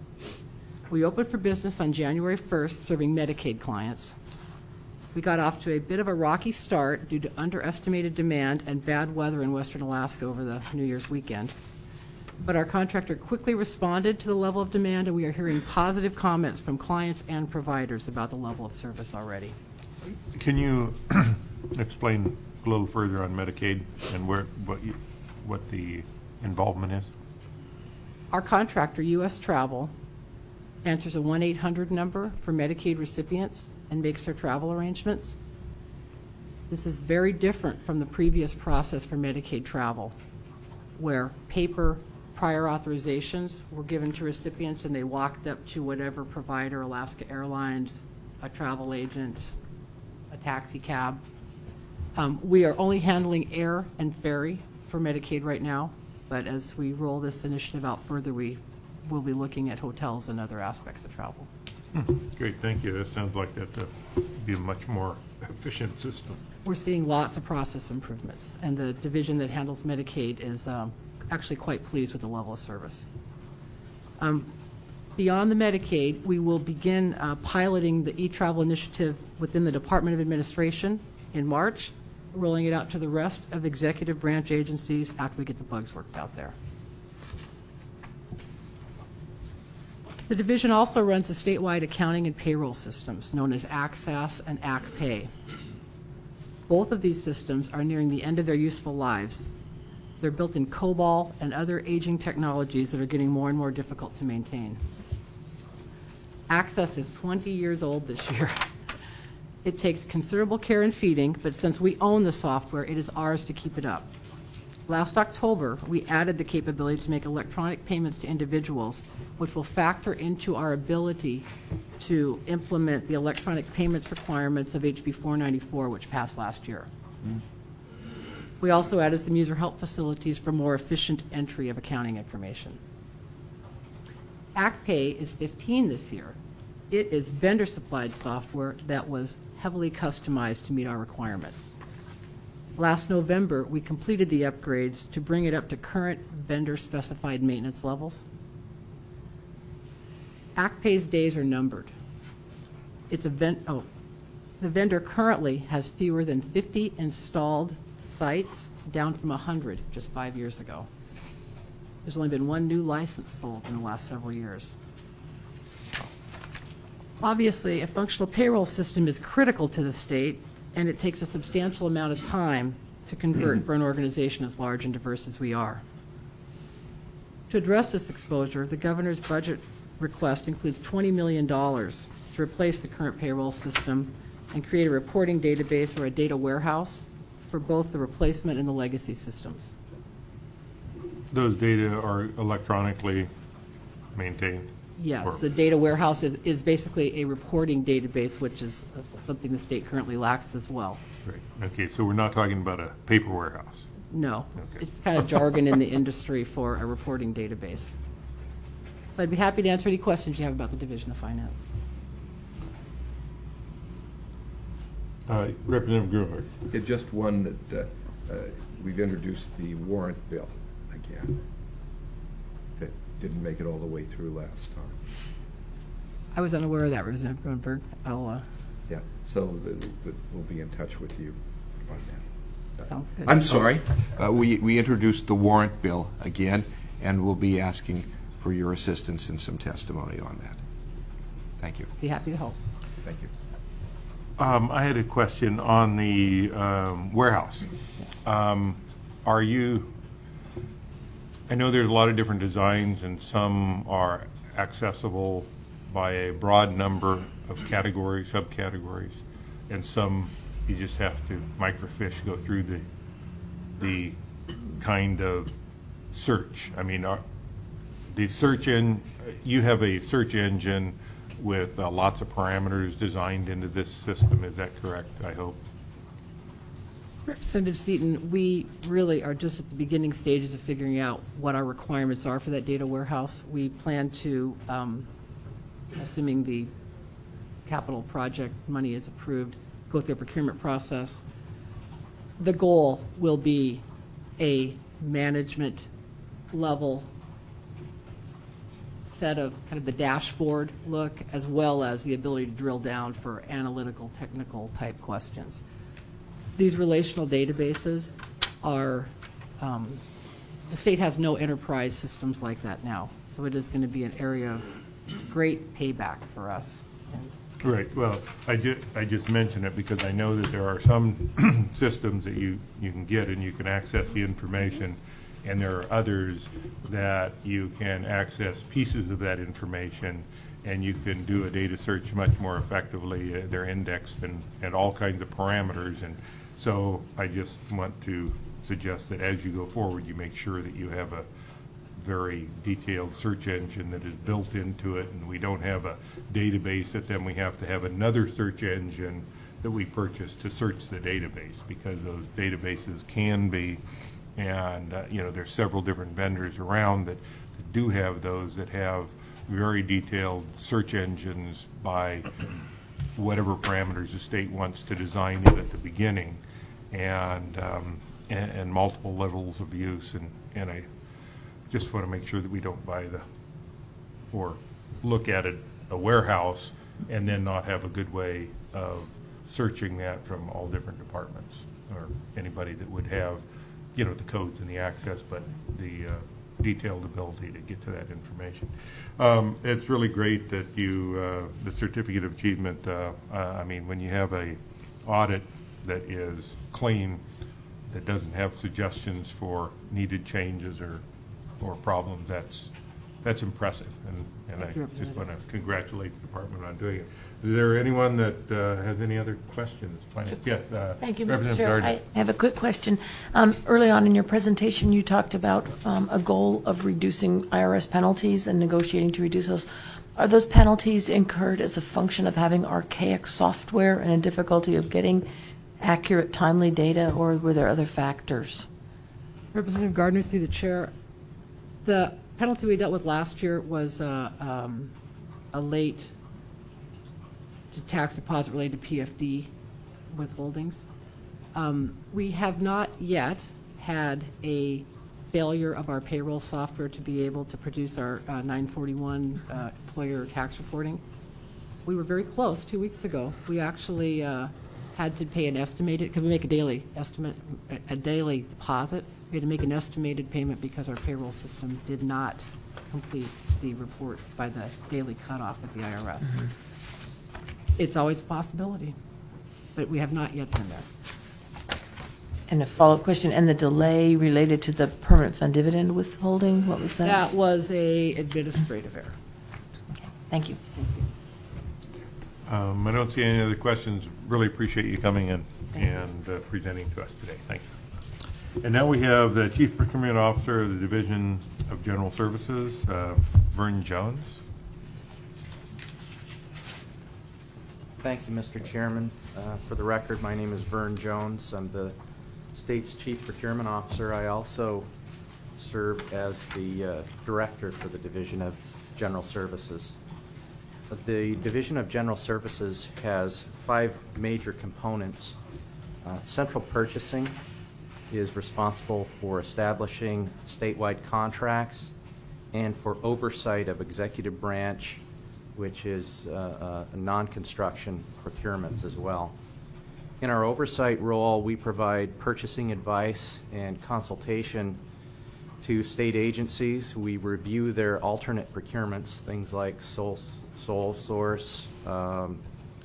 We opened for business on January 1st, serving Medicaid clients. We got off to a bit of a rocky start due to underestimated demand and bad weather in western Alaska over the New Year's weekend. But our contractor quickly responded to the level of demand, and we are hearing positive comments from clients and providers about the level of service already. Can you explain a little further on Medicaid and what the involvement is? Our contractor, U.S. Travel, answers a 1-800 number for Medicaid recipients and makes their travel arrangements. This is very different from the previous process for Medicaid travel, where paper prior authorizations were given to recipients and they walked up to whatever provider, Alaska Airlines, a travel agent, a taxi cab. We are only handling air and ferry for Medicaid right now, but as we roll this initiative out further, we will be looking at hotels and other aspects of travel. Great, thank you. That sounds like that would be a much more efficient system. We're seeing lots of process improvements, and the division that handles Medicaid is actually quite pleased with the level of service. Beyond the Medicaid, we will begin piloting the e-travel initiative within the Department of Administration in March, rolling it out to the rest of executive branch agencies after we get the bugs worked out there. The division also runs the statewide accounting and payroll systems known as Access and ACPay. Both of these systems are nearing the end of their useful lives. They're built in COBOL and other aging technologies that are getting more and more difficult to maintain. Access is 20 years old this year. It takes considerable care and feeding, but since we own the software, it is ours to keep it up. Last October, we added the capability to make electronic payments to individuals, which will factor into our ability to implement the electronic payments requirements of HB 494, which passed last year. We also added some user help facilities for more efficient entry of accounting information. ACPay is 15 this year. It is vendor-supplied software that was heavily customized to meet our requirements. Last November, we completed the upgrades to bring it up to current vendor-specified maintenance levels. ACPay's days are numbered. The vendor currently has fewer than 50 installed sites, down from 100 just 5 years ago. There's only been one new license sold in the last several years. Obviously, a functional payroll system is critical to the state, and it takes a substantial amount of time to convert for an organization as large and diverse as we are. To address this exposure, the governor's budget request includes $20 million to replace the current payroll system and create a reporting database or a data warehouse for both the replacement and the legacy systems. Those data are electronically maintained? Yes, the data warehouse is basically a reporting database, which is something the state currently lacks as well. Great. Okay, so we're not talking about a paper warehouse? No. Okay. It's kind of jargon in the industry for a reporting database. So I'd be happy to answer any questions you have about the Division of Finance. Representative Gruenberg. Yeah, just one that we've introduced the warrant bill again that didn't make it all the way through last time. I was unaware of that, Representative Gruenberg. Yeah, so we'll be in touch with you on that. Sounds good. I'm sorry. We introduced the warrant bill again, and we'll be asking for your assistance and some testimony on that. Thank you. Be happy to help. Thank you. I had a question on the warehouse. Are you, I know there's a lot of different designs and some are accessible by a broad number of categories, subcategories, and some you just have to microfiche, go through the kind of search. I mean, the search in, you have a search engine with lots of parameters designed into this system. Is that correct, I hope? Representative Seaton, we really are just at the beginning stages of figuring out what our requirements are for that data warehouse. We plan to, assuming the capital project money is approved, go through a procurement process. The goal will be a management level set of kind of the dashboard look, as well as the ability to drill down for analytical, technical type questions. These relational databases are, the state has no enterprise systems like that now, so it is going to be an area of great payback for us. Right. Well, I just mentioned it because I know that there are some systems that you can get and you can access the information, and there are others that you can access pieces of that information and you can do a data search much more effectively. They're indexed and all kinds of parameters, and so I just want to suggest that as you go forward, you make sure that you have a very detailed search engine that is built into it, and we don't have a database that then we have to have another search engine that we purchase to search the database, because those databases can be, and there's several different vendors around that do have those that have very detailed search engines by whatever parameters the state wants to design it at the beginning, and multiple levels of use, and I just want to make sure that we don't buy or look at it, a warehouse, and then not have a good way of searching that from all different departments or anybody that would have, the codes and the access, but the detailed ability to get to that information. It's really great that you, the certificate of achievement, I mean, when you have a audit that is clean, that doesn't have suggestions for needed changes or problems, that's impressive, and I just want to congratulate the department on doing it. Is there anyone that has any other questions? Yes. Thank you, Mr. Chair. I have a quick question. Early on in your presentation, you talked about a goal of reducing IRS penalties and negotiating to reduce those. Are those penalties incurred as a function of having archaic software and a difficulty of getting accurate, timely data, or were there other factors? Representative Gardner, through the chair, the penalty we dealt with last year was a late to tax deposit related to PFD withholdings. We have not yet had a failure of our payroll software to be able to produce our 941 employer tax reporting. We were very close 2 weeks ago. We actually had to pay an estimated, because we make a daily estimate, a daily deposit. We had to make an estimated payment because our payroll system did not complete the report by the daily cutoff at the IRS. Mm-hmm. It's always a possibility, but we have not yet been there. And a follow-up question, and the delay related to the permanent fund dividend withholding, what was that? That was a administrative error. Okay, thank you. I don't see any other questions. Really appreciate you coming in and presenting to us today. Thank you. And now we have the Chief Procurement Officer of the Division of General Services, Vern Jones. Thank you, Mr. Chairman. For the record, my name is Vern Jones. I'm the state's Chief Procurement Officer. I also serve as the Director for the Division of General Services. The Division of General Services has 5 major components. Central Purchasing is responsible for establishing statewide contracts and for oversight of executive branch, which is non-construction procurements as well. In our oversight role, we provide purchasing advice and consultation to state agencies. We review their alternate procurements, things like sole source,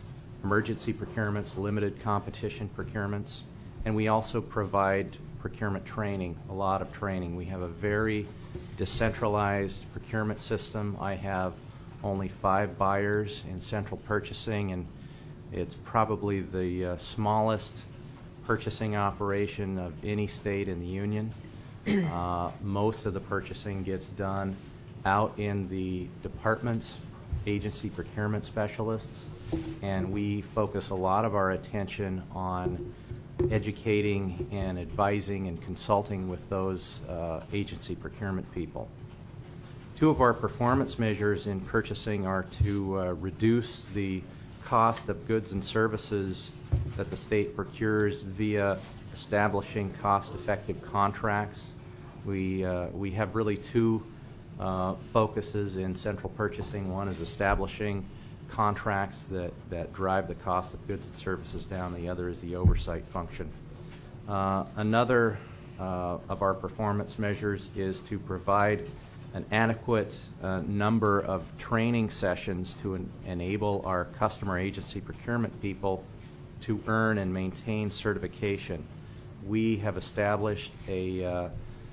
emergency procurements, limited competition procurements, and we also provide procurement training, a lot of training. We have a very decentralized procurement system. I have only 5 buyers in central purchasing, and it's probably the smallest purchasing operation of any state in the union. Most of the purchasing gets done out in the departments, agency procurement specialists, and we focus a lot of our attention on educating and advising and consulting with those agency procurement people. 2 of our performance measures in purchasing are to reduce the cost of goods and services that the state procures via establishing cost-effective contracts. We have really 2 focuses in central purchasing. One is establishing contracts that drive the cost of goods and services down. The other is the oversight function. Another of our performance measures is to provide an adequate number of training sessions to enable our customer agency procurement people to earn and maintain certification. We have established a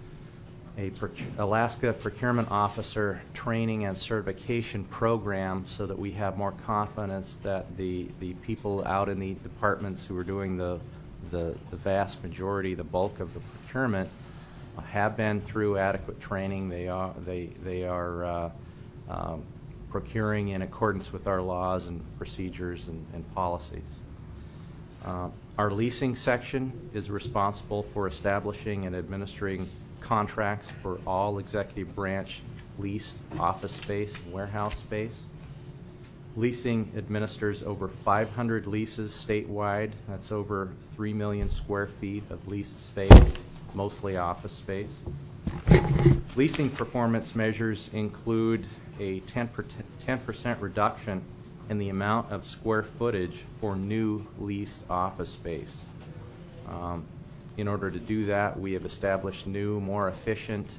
Alaska Procurement Officer training and certification program so that we have more confidence that the people out in the departments who are doing the vast majority, the bulk of the procurement, have been through adequate training. They are procuring in accordance with our laws and procedures and policies. Our leasing section is responsible for establishing and administering contracts for all executive branch leased office space and warehouse space. Leasing administers over 500 leases statewide. That's over 3 million square feet of leased space, mostly office space. Leasing performance measures include a 10% reduction in the amount of square footage for new leased office space. In order to do that, we have established new, more efficient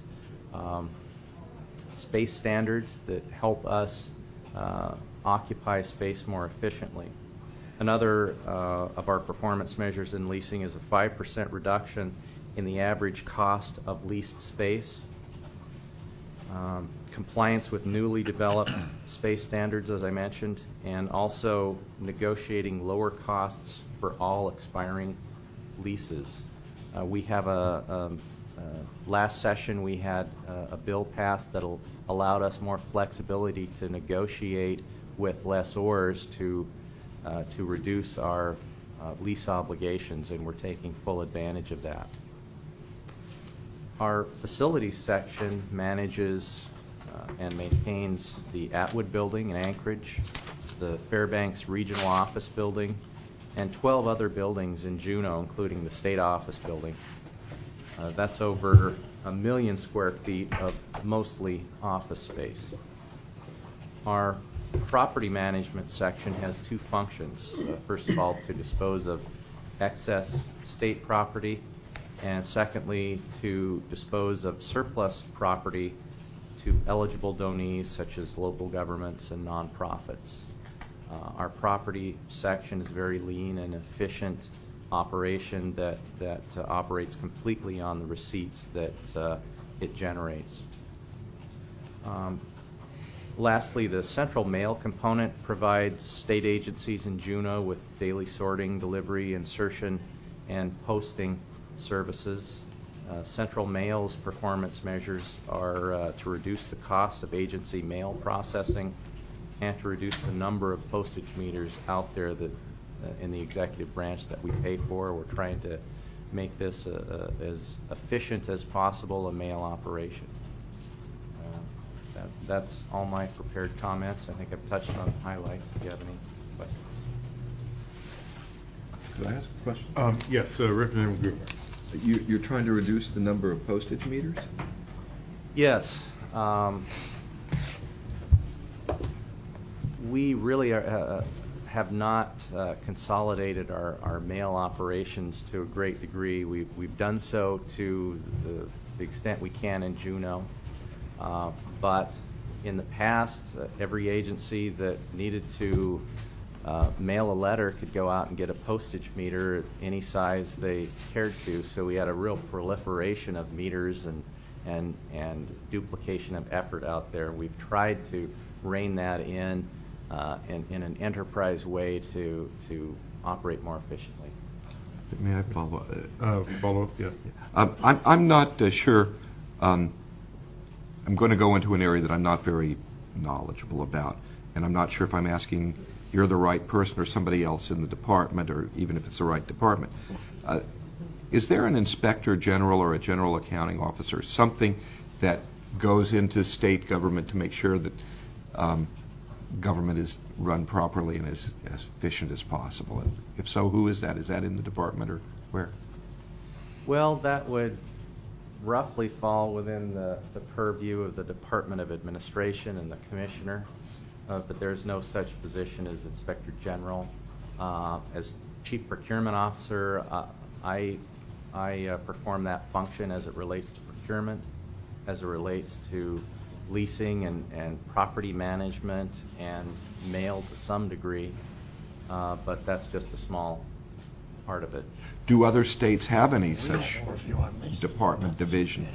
space standards that help us occupy space more efficiently. Another of our performance measures in leasing is a 5% reduction in the average cost of leased space. Compliance with newly developed space standards, as I mentioned, and also negotiating lower costs for all expiring leases. We have last session we had a bill passed that allowed us more flexibility to negotiate with lessors to reduce our lease obligations, and we're taking full advantage of that. Our facilities section manages and maintains the Atwood building in Anchorage, the Fairbanks Regional Office building, and 12 other buildings in Juneau, including the state office building. That's over 1 million square feet of mostly office space. Our property management section has 2 functions. First of all, to dispose of excess state property, and secondly, to dispose of surplus property to eligible donees such as local governments and nonprofits. Our property section is very lean and efficient operation that operates completely on the receipts that it generates. Lastly, the central mail component provides state agencies in Juneau with daily sorting, delivery, insertion, and posting services. Central Mail's performance measures are to reduce the cost of agency mail processing and to reduce the number of postage meters out there that in the executive branch that we pay for. We're trying to make this as efficient as possible a mail operation. That's all my prepared comments. I think I've touched on the highlights. If you have any questions. Could I ask a question? Yes, Representative Gruber. You're trying to reduce the number of postage meters? Yes. We really have not consolidated our mail operations to a great degree. We've done so to the extent we can in Juneau. But in the past, every agency that needed to mail a letter could go out and get a postage meter any size they cared to. So we had a real proliferation of meters and duplication of effort out there. We've tried to rein that in an enterprise way to operate more efficiently. May I follow up? Follow up, yeah. I'm not sure. I'm going to go into an area that I'm not very knowledgeable about, and I'm not sure if I'm asking you're the right person or somebody else in the department, or even if it's the right department. Is there an inspector general or a general accounting officer, something that goes into state government to make sure that government is run properly and as efficient as possible? And if so, who is that? Is that in the department or where? Well, that would roughly fall within the purview of the Department of Administration and the Commissioner, but there's no such position as Inspector General. As Chief Procurement Officer, I perform that function as it relates to procurement, as it relates to leasing and property management and mail to some degree, but that's just a small part of it. Do other states have any such department division?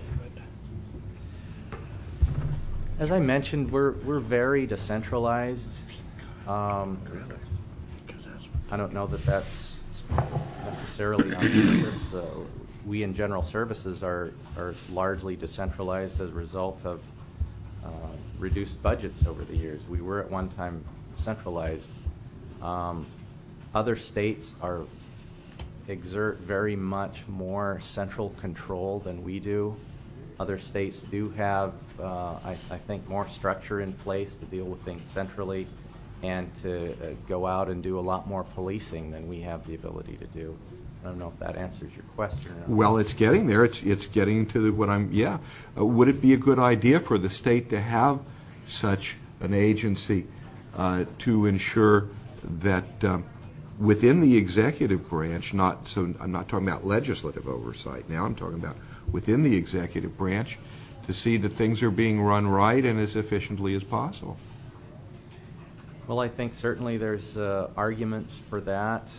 As I mentioned, we're very decentralized. I don't know that that's necessarily on purpose. We in General Services are largely decentralized as a result of reduced budgets over the years. We were at one time centralized. Other states exert very much more central control than we do. Other states do have, I think, more structure in place to deal with things centrally and to go out and do a lot more policing than we have the ability to do. I don't know if that answers your question. Well, it's getting there. It's getting to what I'm, yeah. Would it be a good idea for the state to have such an agency to ensure that within the executive branch, I'm not talking about legislative oversight now, I'm talking about within the executive branch, to see that things are being run right and as efficiently as possible? Well, I think certainly there's arguments for that.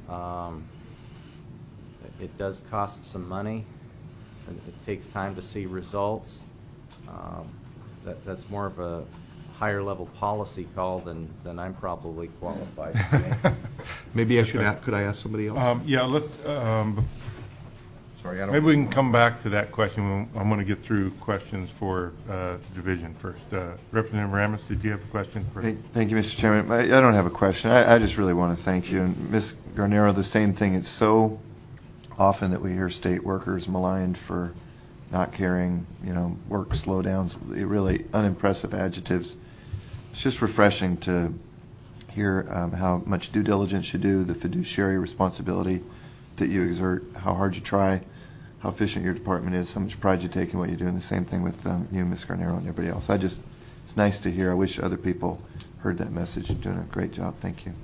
It does cost some money, and it takes time to see results. That's more of a higher level policy call than I'm probably qualified to make. Maybe I should could I ask somebody else? Yeah, Sorry, I don't. maybe we can come back to that question. I'm going to get through questions for division first. Representative Ramos, did you have a question? Thank you, Mr. Chairman. I don't have a question. I just really want to thank you. And Ms. Garnero, the same thing. It's so often that we hear state workers maligned for not carrying, work slowdowns, really unimpressive adjectives. It's just refreshing to hear how much due diligence you do, the fiduciary responsibility that you exert, how hard you try, how efficient your department is, how much pride you take in what you do, and the same thing with you, Ms. Garnero, and everybody else. It's nice to hear. I wish other people heard that message. You're doing a great job. Thank you.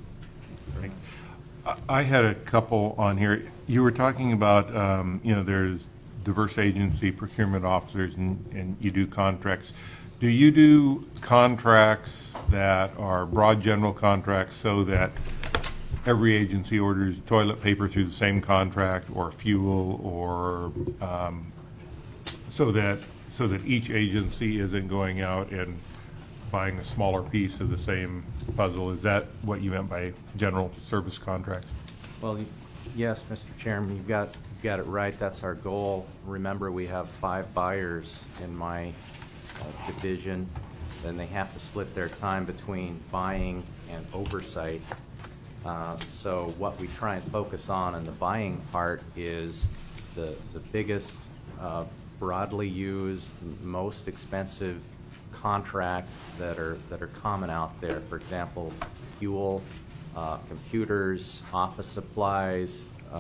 I had a couple on here. You were talking about, there's diverse agency procurement officers and you do contracts. Do you do contracts that are broad general contracts so that every agency orders toilet paper through the same contract, or fuel, or so that each agency isn't going out and buying a smaller piece of the same puzzle? Is that what you meant by general service contracts? Well, yes, Mr. Chairman, you've got it right. That's our goal. Remember, we have 5 buyers in my division, and they have to split their time between buying and oversight. So what we try and focus on in the buying part is the biggest, broadly used, most expensive contracts that are common out there. For example, fuel, computers, office supplies,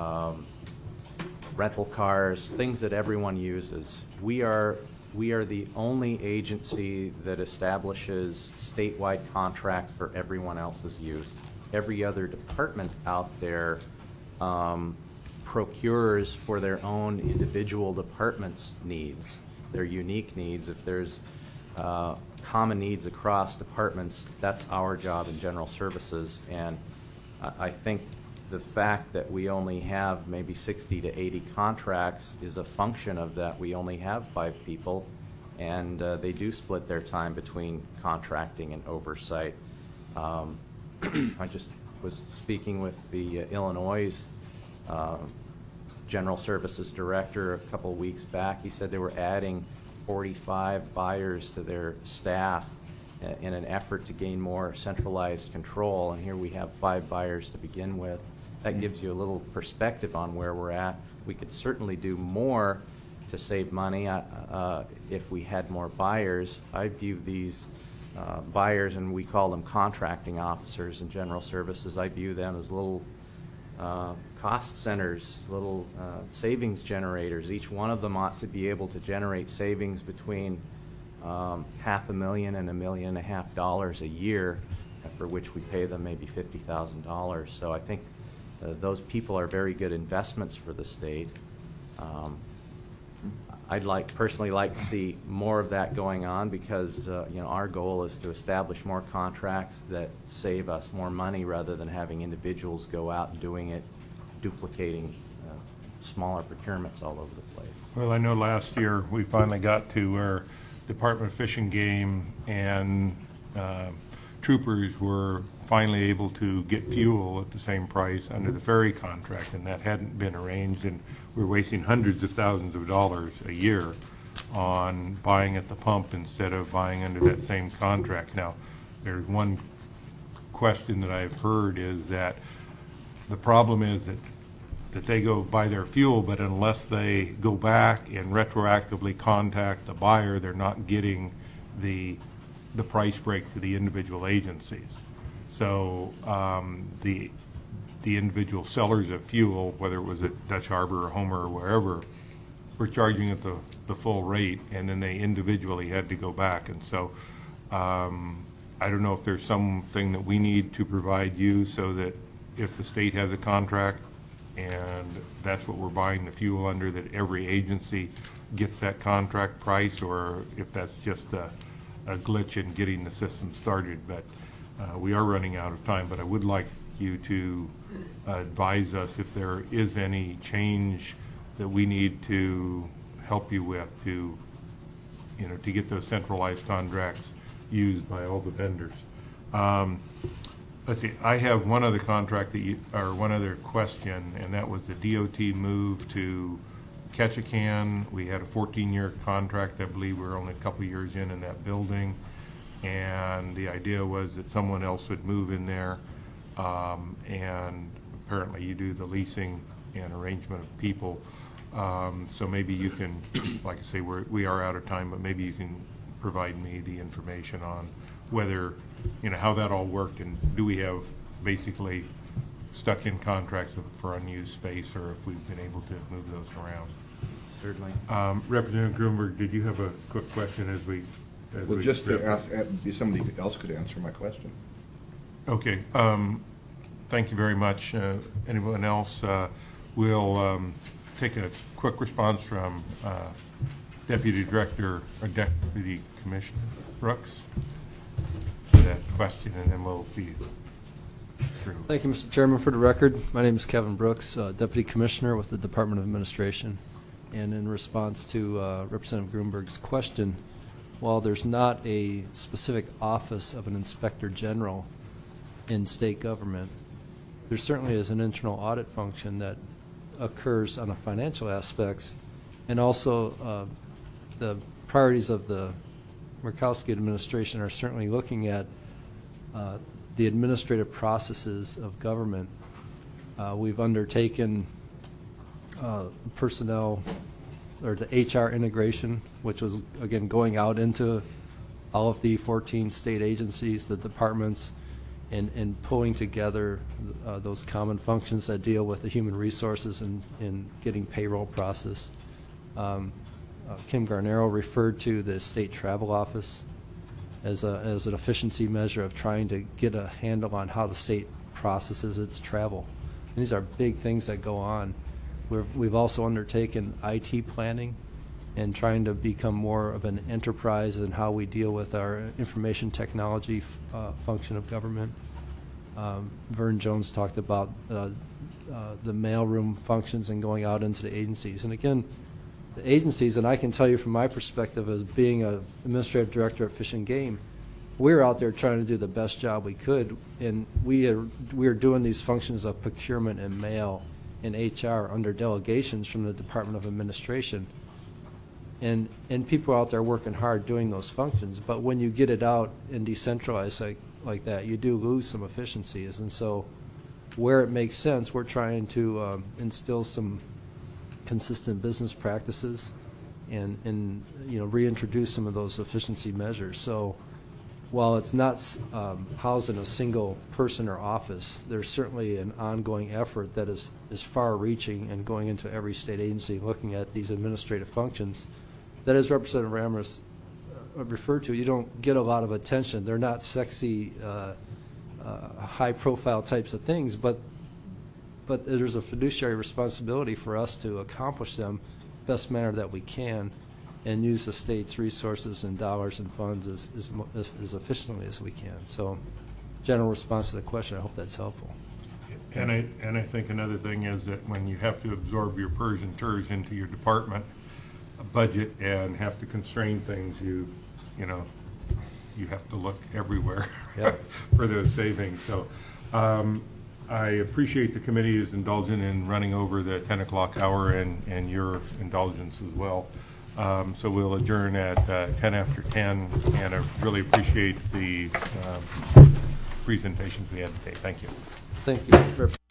rental cars, things that everyone uses. We are the only agency that establishes statewide contracts for everyone else's use. Every other department out there procures for their own individual department's needs, their unique needs. If there's common needs across departments, that's our job in general services. And I think the fact that we only have maybe 60 to 80 contracts is a function of that. We only have 5 people, and they do split their time between contracting and oversight. I just was speaking with the Illinois General Services Director a couple of weeks back. He said they were adding 45 buyers to their staff in an effort to gain more centralized control, and here we have 5 buyers to begin with. That gives you a little perspective on where we're at. We could certainly do more to save money if we had more buyers. I view these buyers, and we call them contracting officers in general services, I view them as little cost centers, little savings generators. Each one of them ought to be able to generate savings between $500,000 and $1.5 million a year, for which we pay them maybe $50,000. So I think those people are very good investments for the state. I'd personally like to see more of that going on, because our goal is to establish more contracts that save us more money rather than having individuals go out and doing it, duplicating smaller procurements all over the place. Well, I know last year we finally got to where Department of Fish and Game and troopers were finally able to get fuel at the same price under the ferry contract, and that hadn't been arranged, and we're wasting hundreds of thousands of dollars a year on buying at the pump instead of buying under that same contract. Now, there's one question that I've heard is that the problem is that they go buy their fuel, but unless they go back and retroactively contact the buyer, they're not getting the price break to the individual agencies. So the individual sellers of fuel, whether it was at Dutch Harbor or Homer or wherever, were charging at the full rate, and then they individually had to go back. And so I don't know if there's something that we need to provide you so that if the state has a contract and that's what we're buying the fuel under, that every agency gets that contract price, or if that's just a glitch in getting the system started. But we are running out of time, but I would like you to advise us if there is any change that we need to help you with to get those centralized contracts used by all the vendors. Let's see, I have one other contract one other question, and that was the DOT move to Ketchikan. We had a 14-year contract. I believe we're only a couple years in that building, and the idea was that someone else would move in there, and apparently you do the leasing and arrangement of people. So maybe you can, like I say, we are out of time, but maybe you can provide me the information on whether, how that all worked, and do we have basically stuck in contracts for unused space, or if we've been able to move those around. Certainly. Representative Gruenberg, did you have a quick question as we just to ask, somebody else could answer my question. Okay. Thank you very much. Anyone else? We'll take a quick response from Deputy Director or Deputy Commissioner Brooks to that question, and then we'll be through. Thank you, Mr. Chairman. For the record, my name is Kevin Brooks, Deputy Commissioner with the Department of Administration. And in response to Representative Gruenberg's question, while there's not a specific office of an Inspector General in state government, there certainly is an internal audit function that occurs on the financial aspects, and also the priorities of the Murkowski administration are certainly looking at the administrative processes of government. We've undertaken personnel, or the HR integration, which was, again, going out into all of the 14 state agencies, the departments, and pulling together those common functions that deal with the human resources and getting payroll processed. Kim Garnero referred to the state travel office as an efficiency measure of trying to get a handle on how the state processes its travel. And these are big things that go on. We've also undertaken IT planning and trying to become more of an enterprise in how we deal with our information technology function of government. Vern Jones talked about the mailroom functions and going out into the agencies. And again, the agencies, and I can tell you from my perspective as being an administrative director at Fish and Game, we're out there trying to do the best job we could, and we are doing these functions of procurement and mail and HR under delegations from the Department of Administration. And people are out there working hard doing those functions, but when you get it out and decentralize like that, you do lose some efficiencies. And so where it makes sense, we're trying to instill some consistent business practices and reintroduce some of those efficiency measures. So while it's not housed in a single person or office, there's certainly an ongoing effort that is far-reaching and going into every state agency, looking at these administrative functions that, as Representative Ramos referred to, you don't get a lot of attention. They're not sexy, high-profile types of things, but there's a fiduciary responsibility for us to accomplish them best manner that we can and use the state's resources and dollars and funds as efficiently as we can. So, general response to the question, I hope that's helpful. And I think another thing is that when you have to absorb your PERS and TERS into your department budget and have to constrain things, you have to look everywhere for those savings. So I appreciate the committee is indulgent in running over the 10 o'clock hour and your indulgence as well. So we'll adjourn at 10 after 10, and I really appreciate the presentations we had today. Thank you. Thank you.